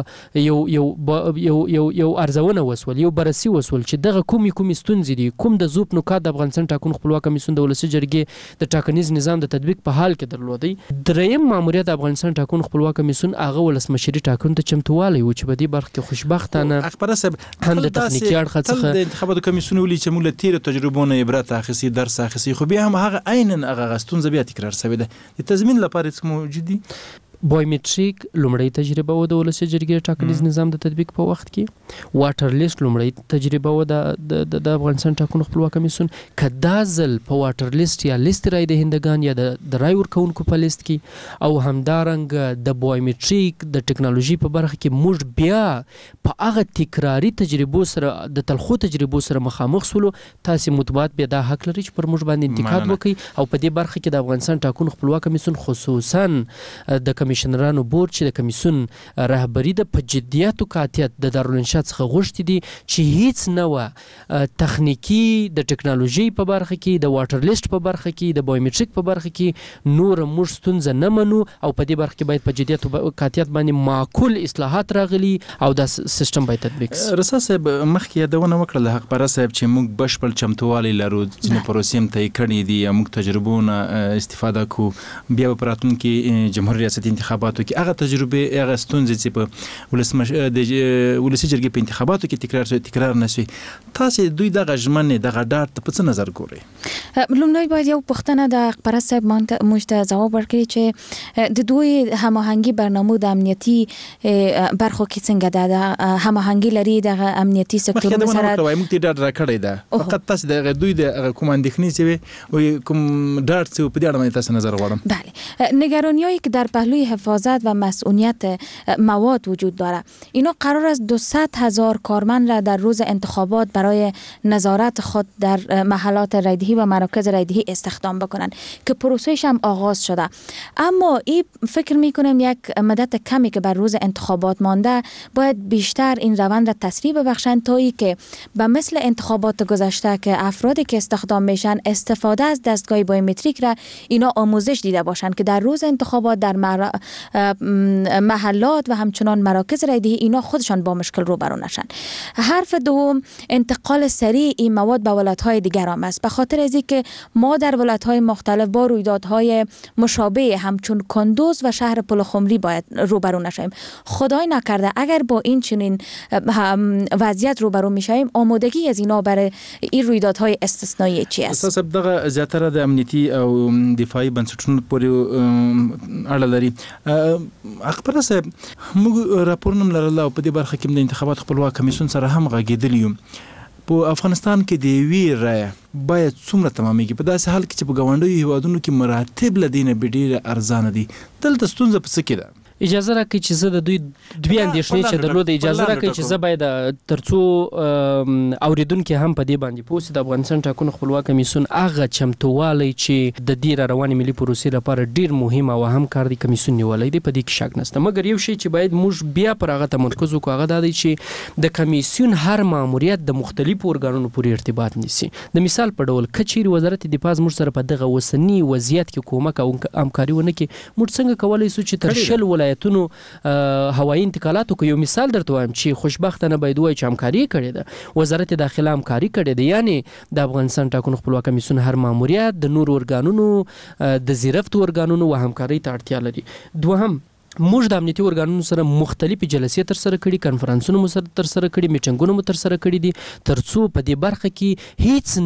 کې یو ارزونه وسول، یو بررسي وسول چې دغه کومې ستونزې دي، کوم د زوپ نکات د افغانستان ټاکنو خپلواک کمیسیون د ولسي جرګې د ټاکنیز نظام د تطبیق په حال کې درلودی. دریم ماموریت د افغانستان ټاکنو خپلواک کمیسیون هغه ولسمشري ټاکنو ته چمتووالی و چې په دې برخه کې خوشبختانه اخبار صاحب هم د تخنیکی اړخ څخه د انتخاباتو کمیسیون ولې چې موږ له تیر تجربو نه عبرت اخیستي، درس اخیستي، خو بیا هم هغه عیناً هغه ستونزه بیا تکرار شوې ده. د تضمین لپاره څه موجود دي؟ بایومټریک لومړی تجربه و د ولسي جرګې ټاکنیز نظام د تطبیق په وخت کې، واټر لیست لومړی تجربه و د افغانستان ټاکنو خپلواک کمیسیون. که دا ځل په واټر لیست یا لیست رای دهندگان یا د رای ورکوونکو په لیست کې او همدارنګه د بایومټریک د ټکنالوژي په برخه کې موږ بیا په هغه تکراري تجربو سره د تلخو تجربو سره مخامخ سولو، تاسې مطبوعات بیا دا حق لري چې پر موږ باندې انتقاد وکړي او په دې برخه کې د افغانستان ټاکنو خپلواک کمیسیون خصوصا د کمیشنرانو بورډ چې د کمیسیون رهبری د په جدیت او قاطعیت د دارالانشا څخه غوښتي دي چې هیڅ نوع تخنیکی د ټکنالوژي په برخه کې، د واټر لیست په برخه کې، د بایومټریک په برخه کې نور موږ ستونزه نه منو او په دې برخه کې باید په جدیت او قاطعیت باندې معقول اصلاحات راغلي او د سیستم باید تطبیق شي. رسا صاحب مخکې یادونه وکړه حق پره صاحب چې موږ بشپړ چمتووالی لرو، ځینې پروسې هم طی کړي دي، موږ تجربونه استفاده کوو، بیا په راتلونکي جمهوریت ریاست انتخاباتو کې هغه تجربه هغه ستونزې چې په ولسي جرګې په انتخاباتو کې تکرار نشي، تاسو دوی دغه ژمنې دغه ډاډ ته په څه نظر ګورئ؟ لومړی باید یو پوښتنه د خبره صاحب موږ ته ځواب ورکړي چې د دوی هماهنګي برنامه د امنیتي برخو کې څنګه ده، د هماهنګي لري د امنیتي سکتورونو سره؟ موږ ته ډاډ راکړی ده، فقط تاسو د دوی د کوم اندېښنې چې کوم ډاډ چې په دې اړه تاسو نظر غواړم. بله، نگرانی‌هایی که در پهلوی حفاظت و مسئولیت مواد وجود داره، اینا قرار است 200,000 کارمند را در روز انتخابات برای نظارت خود در محلات رایدهی و مراکز رایدهی استخدام بکنن که پروسهش هم آغاز شده. اما این فکر میکنم یک مدت کمی که بر روز انتخابات مانده باید بیشتر این روند را تسریع ببخشند تا ای که به مثل انتخابات گذشته که افرادی که استخدام میشن استفاده از دستگاه بایومتریک را اینا آموزش دیده باشند که در روز انتخابات در محلات و همچنان مراکز رایدهی اینا خودشان با مشکل روبرو نشن. حرف دوم، انتقال سریع این مواد به ولایت‌های دیگر هم است، به خاطر از اینکه ما در ولایت‌های مختلف با رویدادهای مشابه همچون کندوز و شهر پلخمری باید روبرو نشیم. خدای نکرده اگر با این چنین وضعیت روبرو میشیم، آمادگی از اینا برای این رویدادهای استثنایی چی است؟ اساس دغه زیاتره د امنیتي او دفاعي بنسټونو پورې اړه لري. اخبار صاحب موږ راپورونه لرله او په دې برخه کې د انتخابات خپلواک کمیسیون سره هم غږېدلی یو. په افغانستان کې د یوې رایه باید څومره تمامېږي په داسې حال کې چې په ګاونډیو هیوادونو کې مراتب له دې نه ډېره ارزانه دي؟ دلته ستونزه په څه کې ده؟ اجازه راکړئ چې زه د دوی اندېښنې چې درلوده اجازه راکړئ چې زه باید ترڅو اوریدونکي هم په دې باندې پوه سي د افغانستان ټاکنو خپلواک کمیسیون هغه چمتووالی چې د دې را روانې ملي پروسې لپاره ډیر مهم او اهم کار دی کمیسیون نیولی دی په دې کې شک نشته مګر یو شی چې باید موږ بیا پر هغه تمرکز وکړو هغه دا دی چې د کمیسیون هر ماموریت د مختلفو ارګانونو پورې ارتباط نیسي د مثال په ډول که چیرې وزارت دفاع زموږ سره په دغه اوسني وضعیت کې کومک او همکاري ونه کړي موږ څنګه کولی سو چې تر 10 ولایتونو هوایي انتقالاتو کو یو مثال درته وایم چې خوشبختانه باید وایي چې همکاري کړې ده وزارت داخله همکاري کړې ده یعنی د افغانستان ټاکنو خپلواک کمیسیون هر ماموریت د نور ارګانونو د زیرفتو ارګانونو و همکاري ته اړتیا لري دوهم موږ د امنیتي ارګانونو سره مختلفې جلسې تر سره کړي کانفرنسونه مو سره تر سره کړي میټینګونه مو تر سره کړي دي ترڅو په دې برخه کې هیڅ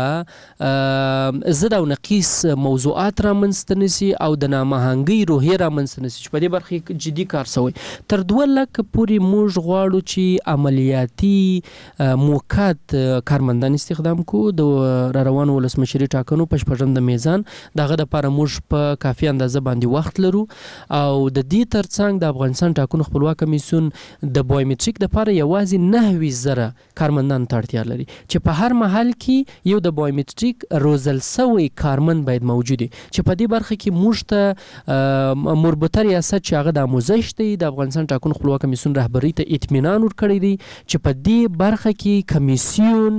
نه ضد او نقیص موضوعات رامنځته نشي او د نامهنګۍ روحیه رامنځته نشي چې په دې برخه کې جدي کار شوی تر 2 لک پورې موږ غواړو چې عملیاتي موقت کارمندان استخدام کو د روانو ولسمشري ټاکنو په شپږم د میزان دغه لپاره موږ په کافي اندازه باندې وخت لرو او د دې ترڅنګ د افغانستان ټاکنو خپلواک کمیسیون د بایومټریک لپاره یوازې 9000 کارمندان ته اړتیا لري چې په هر محل کې یو د بایومټریک روزل سوی کارمند باید موجود وي چې په دې برخه کې موږ ته مربوطه ریاست چې هغه د آموزش دی د افغانستان ټاکنو خپلواک کمیسیون رهبری ته اطمینان ورکړی دی چې په دې برخه کې کمیسیون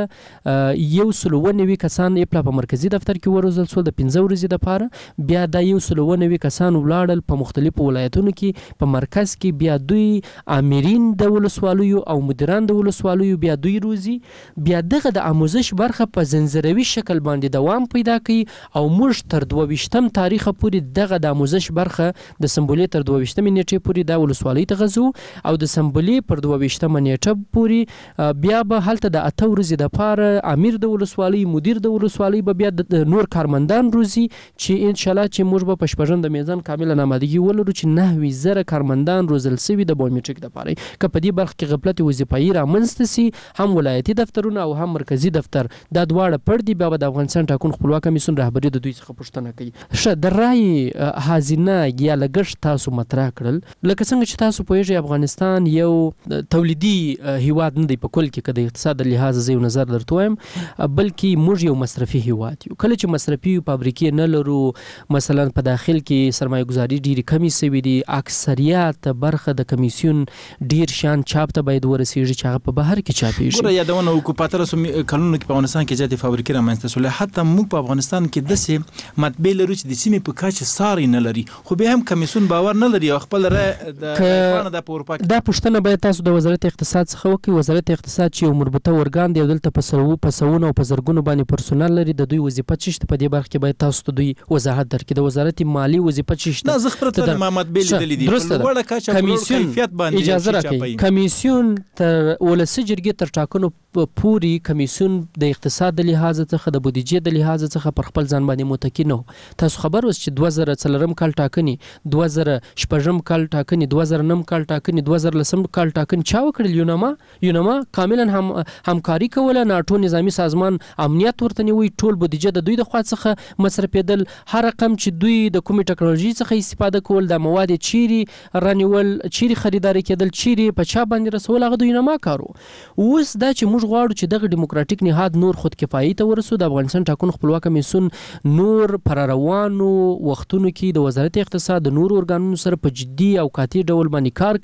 ته 190 کسان په مرکزی دفتر کې وروزل شول د 15 ورځې لپاره بیا د 190 کسان ولاړل په مختلفو ولایتونو کې په مرکز کې بیا دوی امرین د ولسوالیو او مدیران د ولسوالیو بیا دوی روزي بیا دغه د آموزش برخه په زنجیروي شکل باندې دوام پیدا کوي او موږ تر 22م تاریخ پورې دغه د آموزش برخه د سمبولې تر 22م نیټې پورې د ولسوالۍ ته غزو او د سمبولې پر 22م نیټه پورې بیا به هلته د 8 ورځې د پاره امیر د ولسوالۍ مدیر د ولسوالۍ به بیا د نور کارمندان روزي چې ان شاء الله چې موږ به په شپږم د میزان کامل آمادګي ولرو چې 9000 کارمندان روزل شوي د بایومټریک لپاره که په دې برخه کې غفلت وظیفایي رامنځته سي هم ولایتي دفترونه او هم مرکزی دفتر دا دواړه پړ دي بیا د افغانستان ټاکنو خپلواک کمیسیون رهبری د دوی څخه پوښتنه کوي ښه د رای حازینه یا لګښت تاسو مطرح کړل لکه څنګه چې تاسو پوهیږئ افغانستان یو تولیدي هیواد نه دی په کل کې که د اقتصاد له لحاظه زه یو نظر درته وایم بلکې موږ یو مصرفي هیواد یو کله چې مصرفي فابریکې نه لرو مثلا په داخل کې سرمایه گذاري ډیره کمی سوي دي اکثریت برخه د کمیسیون ډیر شان چاپ ته باید ورسیږي چې هغه په بهر کې چاپیږي ګوره یادونه وکړو په 1300 کلونو کې په افغانستان کې زیاتې فابریکې رامنځته شولې حتی موږ په افغانستان کې داسې مطبعې لرو چې د سیمې په کچه ساری نه لري خو بیا هم کمیسیون باور نه لري او خپل رای د اروپا دا پوښتنه باید تاسو د وزارت اقتصاد څخه وکړئ وزارت اقتصاد چې یو مربوطه ارګان دی دلته په سوونه او په زرګونو باندې پرسونل لري د دوی وظیفه څه شته په دې برخه کې باید تاسو ته دوی وضاحت درکړي د وزارت مالی وظیفه څه شته نه زه خبرته د مطبعې لیدلې دي لوړه کچه کیفیت باندې اجازه راکړئ کمیسیون تر ولسي جرګې تر ټاکنو پوری کمیسیون د اقتصاد د لحاظ څخه د بودیجې د لحاظ څخه پر خپل ځان باندې متکی نه تاسو خبر اوس چې 2004 کال ټاکنې 2006 کال ټاکنې 2009 کال ټاکنې 2010 کال ټاکنې چا وکړل یونما کاملا همکاري کوله ناټو نظامی سازمان امنیت ورته نیوي ټول بودیجه د دوی د خوا څخه مصرفېدل هر رقم چې دوی د کومې ټکنالوژي څخه استفاده کول د مواد چیرې رانیول چیرې خریداري کېدل چیرې په چا باندې رسول هغه دوی نه کارو اوس دا چې موږ غواړو چې دغه دیموکراتیک نهاد نور خودکفایي ته ورسو د افغانستان ټاکنو خپلواک کمیسیون نور پر روانو وختونو کې د وزارت اقتصاد د نور ارګانونو سره په جدي او قاطع ډول باندې کار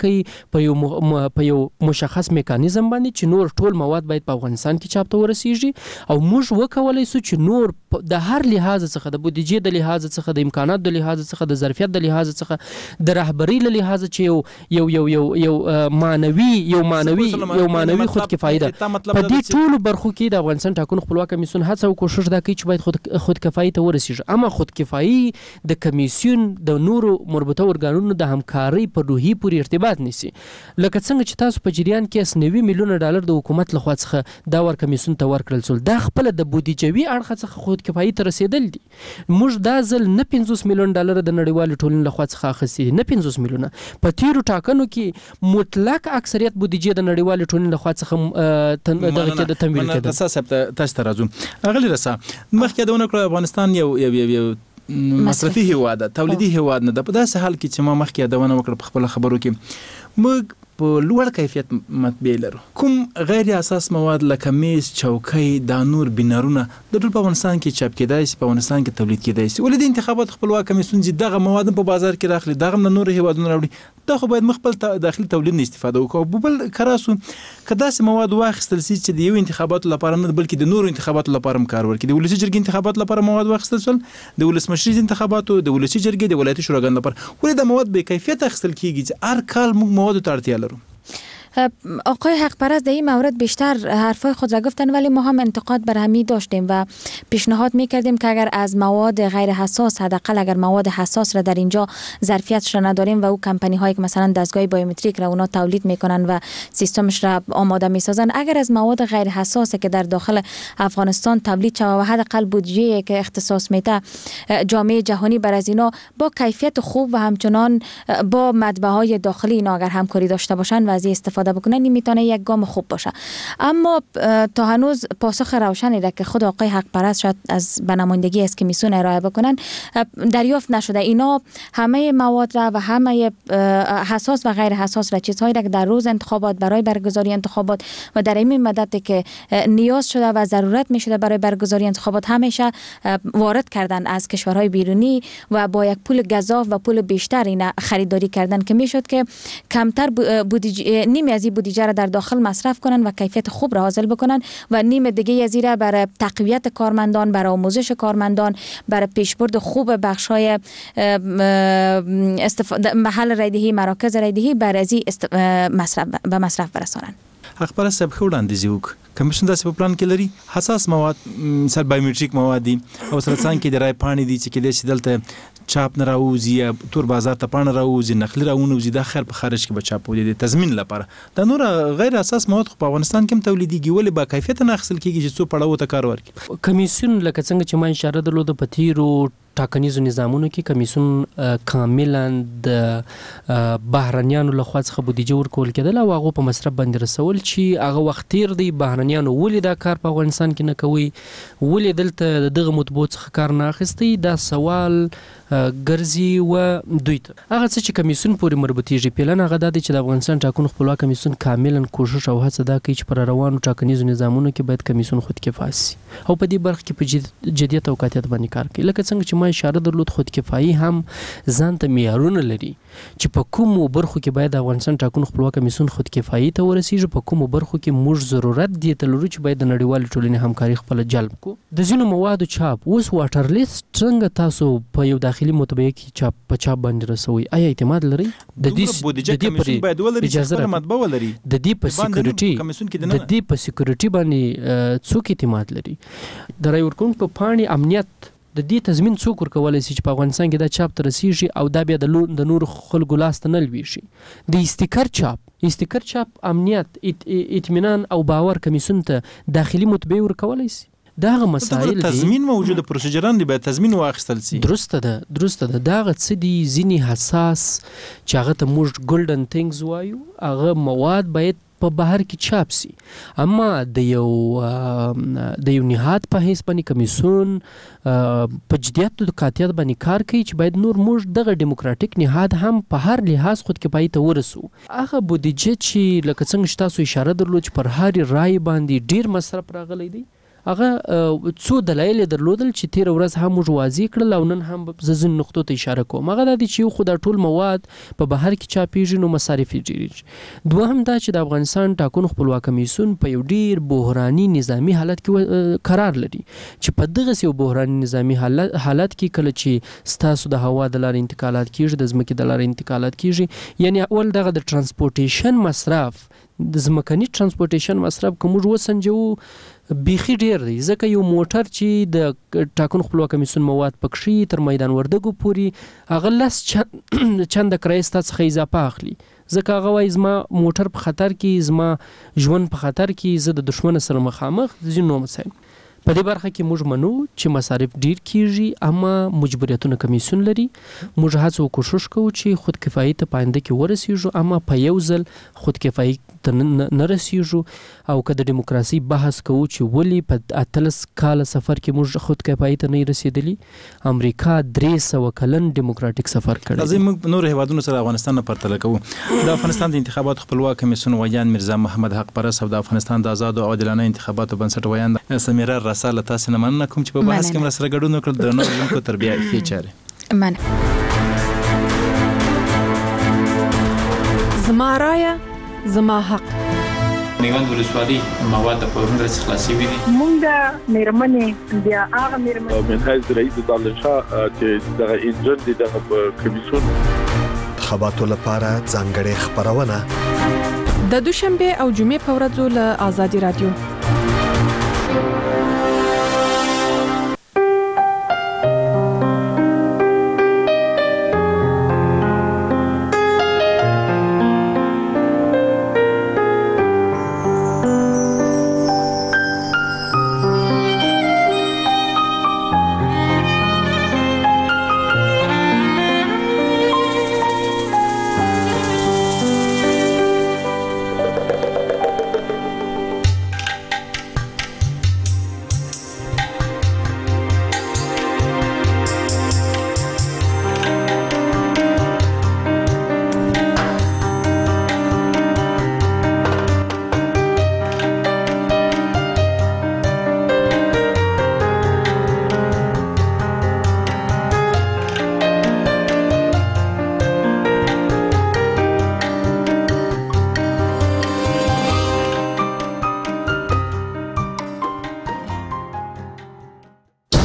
کوي په یو مشخص میکانیزم باندې چې نور ټول مواد باید په افغانستان کې چاپ ته ورسیږي او موږ وکولای سو چې نور د هر لحاظ څخه د بودیجې د لحاظ څخه د امکانات د لحاظ څخه د ظرفیت د لحاظ څخه د رهبری له لحاظ چې یو مانوي خودکفایي ده په دې ټولو برخو کې د افغانستان ټاکنو خپلواک کمیسیون هڅه او کوشش دا کوي چې باید خودکفایي ته ورسیږي اما خودکفایي د کمیسیون د نورو مربوطه ارګانونو د همکارۍ په روحي پورې ارتباط نیسي لکه څنګه چې تاسو په جریان کې 90 میلیونه ډالر د حکومت لخوا څخه دا ور کمیسیون ته ورکړل شول دا خپل د بودیجوي اړخ څخه خودکفایي ته رسیدل دي موږ دا ځل نه 50 میلیون ډالر د نړیوال ټولنې لخوا څخه اخیستي نه 50 میلیونه په تیرو ټاکنو کې مطلق اکثریت بودیجه د نړیوال ټولنې لخوا څخه دغه کې د تمویل کېده اساس تاسو ته راځو اغلی رسا مخکې دونه کړ افغانستان یو مصرفي هیواد ده، تولیدي هیواد نه ده. په داسې حال کې چې ما مخکې یادونه وکړه په خپل خبرو کې، موږ په لوړ کیفیت مطبعې لرو. کوم غیر اساس مواد لکه میز، چوکۍ، دا نور بنارونه د ټول په افغانستان کې چاپ کېدای شي، په افغانستان کې تولید کېدای شي. ولې د انتخابات خپلواک کمیسیون چې دغه مواد په بازار کې راخلي، دغه نه نور هیوادونه راوړي، دا خو باید خپل داخلي تولید نه استفاده وکړو. بل کراسو که داسې مواد واخیستل شي چې د یو انتخاباتو لپاره نه بلکې د نورو انتخاباتو لپاره هم کار ورکړي، د ولسي جرګې انتخاباتو لپاره مواد واخیستل شول، د ولسمشریز انتخاباتو، د ولسي جرګې، د ولایتي شوراګانو لپاره، ولې دا مواد بې کیفیت اخیستل کیږي چې هر کال موږ موادو ته اړتیا لرو؟ آقای حق پرست در این مورد بیشتر حرفای خود را گفتن، ولی ما هم انتقاد بر همی داشتیم و پیشنهاد میکردیم که اگر از مواد غیر حساس، حداقل اگر مواد حساس را در اینجا ظرفیتش را نداریم و او کمپانی هایی که مثلا دستگاه بایومتریک را اونا تولید میکنن و سیستمش را آماده میسازن، اگر از مواد غیر حساسه که در داخل افغانستان تولید شود و حداقل بودجه که اختصاص میده جامعه جهانی بر از اینا با کیفیت خوب و همچنان با مطبعه های داخلی اینا اگر همکاری داشته باشن و از استفاده بکنن، این میتونه یک گام خوب باشه. اما تا هنوز پاسخ روشنی را که خود آقای حق پرست شاید از بنمایندگی از کمیسیون ارائه بکنن دریافت نشده. اینا همه مواد را و همه حساس و غیر حساس را، چیزهایی را که در روز انتخابات برای برگزاری انتخابات و در این مدتی که نیاز شده و ضرورت میشده برای برگزاری انتخابات، همیشه وارد کردن از کشورهای بیرونی و با یک پول گزاف و پول بیشتر اینا خریداری کردن که میشد که کمتر نیمی از این بودجه را در داخل مصرف کنن و کیفیت خوب را حاصل بکنن و نیم دیگه از این برای تقویت کارمندان، برای آموزش کارمندان، برای پیشبرد خوب بخش‌های محل رایدهی، مراکز رایدهی برای از مصرف برسانن. حق پرست صاحب ښه وړاندیز یې وکړ. کمیسیون داسې په پلان کې لري حساس مواد، مثال بایومټریک مواد دي او سره څنګه کې د رای پاڼې دي چې کېدای شي دلته چاپ نه راوځي یا تور بازار ته پاڼه راوځي، نقلي راونوځي، دا خیر په خارج کې به چاپولې دي تضمین لپاره. دا نور غیر اساس مواد خو په افغانستان کې هم تولیدېږي، ولې با کیفیت نه اخیستل کېږي چې څو پړاوو ته کار ورکړي؟ کمیسیون لکه څنګه چې ما اشاره درلوده په تیرو ټاکنیزو نظامونو کې کمیسیون کاملا د بهرنیانو لخوا څخه بودیجه ورکول کېدل او هغه په مصرف باندې رسول چې هغه وخت تیر دی. بهرنیانو ولې دا کار په افغانستان کې نه کوي، ولې دلته دغه مطبوع څخه کار نه اخیستی؟ دا سوال ګرځي و دوی ته. هغه څه چې کمیسیون پورې مربوطیږي، پلان هغه دا دی چې د افغانستان ټاکنو خپلواک کمیسیون کاملا کوشش او هڅه دا کوي چې پر روانو ټاکنیزو نظامونو کې باید کمیسیون خودکفایي شي او په دې برخه کې په جدیت او قاطعیت باندې کار کوي. لکه څنګه چې ما اشاره درلود، خودکفایي هم ځان ته معیارونه لري چې په کومو برخو کې باید افغانستان ټاکنو خپلواک کمیسیون خودکفایي ته ورسیږي، په کومو برخو کې موږ ضرورت دی ته لرو چې باید د نړیوال ټولنې همکاري خپل جلب کو. د ځینو موادو چاپ اوس واټر لیست څنګه تاسو په یو داخلي مطبعه کې چاپ په چاپ باندې رسوي؟ آیا اعتماد لري؟ د دې کمیسیون باید ولري چې خپل مطبعه ولري. د دې په سکیورټي باندې څوک اعتماد لري؟ د رای ورکوونکو په پاڼې امنیت د دې تضمین څوک ورکولی شي چې په افغانستان کې دا چاپ ته رسیږي او دا بیا د نورو خلکو لاس ته نه لویږي؟ د استیکر چاپ امنیت، اطمینان او باور کمیسیون ته داخلي مطبعې ورکولی شي؟ دا هغه مسایل دي. تضمین موجوده پروسیجران دی، باید تضمین واخیستل شي. درسته ده. دا هغه څه دي ځینې حساس چې هغه ته موږ ګولډن تھینګز وایو، هغه مواد باید په بهر کې چاپ سي. اما د یو نهاد په حیث باندې کمیسیون په جدیت او قاطعیت باندې کار کوي چې باید نور موږ دغه ډیموکراټیک نهاد هم په هر لحاظ خودکفایي ته ورسو. هغه بودیجه چې لکه څنګه چې تاسو اشاره درلود چې پر هر رای باندې ډیر مصرف راغلی دی، هغه څو دلایل درلودل چې تیر ورځ هم موږ واضح کړل او نن هم ځینو نقطو ته اشاره کوم. هغه دا دی چې خو دا ټول مواد په بهر کې چاپیږي نو مصارف یې ډیریږي. دوهم دا چې د افغانستان ټاکنو خپلواک کمیسیون په یو ډیر بحراني نظامی حالت کې قرار لري چې په دغه یو بحراني نظامی حالت کې کله چې ستاسو د هوا د لارې انتقالات کیږي، د ځمکې د لارې انتقالات کیږي، یعنی اول دغه د ترانسپورټیشن مصرف، د ځمکني ترانسپورټیشن مصرف که موږ وسنجو بیخي ډیر دی. ځکه یو موټر چې د ټاکنو خپلواک کمیسیون مواد پکښي تر میدان وردګو پورې هغه لس چنده کرایه ستا څخه اضافه اخلي، ځکه هغه وایي زما موټر په خطر کې، زما ژوند په خطر کې، زه د دښمن سره مخامخ، ځینو مسایل. په دې برخه کې موږ منو چې مصارف ډیر کیږي اما مجبوریتونه کمیسیون لري. موږ هڅه کوشش کوو چې خود کفایي ته پاینده کې ورسیږو اما په یو ځل خود کفایي ته نه رسیږو او که د دیموکراسي بحث کوو چې ولی په 13 کال سفر کې موږ خود کفایي ته نه رسیدلی. امریکا 300 کلن دیموکراتیک سفر کړی. ځکه موږ نور هیوادونو سره افغانستان نه پرتله کوو. د افغانستان د انتخاباتو خپلواک کمیسیون ویان مرزا محمد حق پرست او د افغانستان د آزاد او عادلانه انتخاباتو بنسټ ویان سمیرا رساله تاسو نه مننه کوم چې په بحث کې سره ګډون وکړ د نړۍ لونکو تربیه ښه چاره. مننه. زما رایه زما حق. میوند ولسوالي مواد د پرون رس خلاصي وي. مونږ مېرمنې بیا هغه مېرمنې من حیث رئیس دالشاه چې دغه انجن دي دغه کمیسیون انتخاباتو لپاره ځانګړې خبرونه د دوشنبه او جمعې په ورځو له آزادي رادیو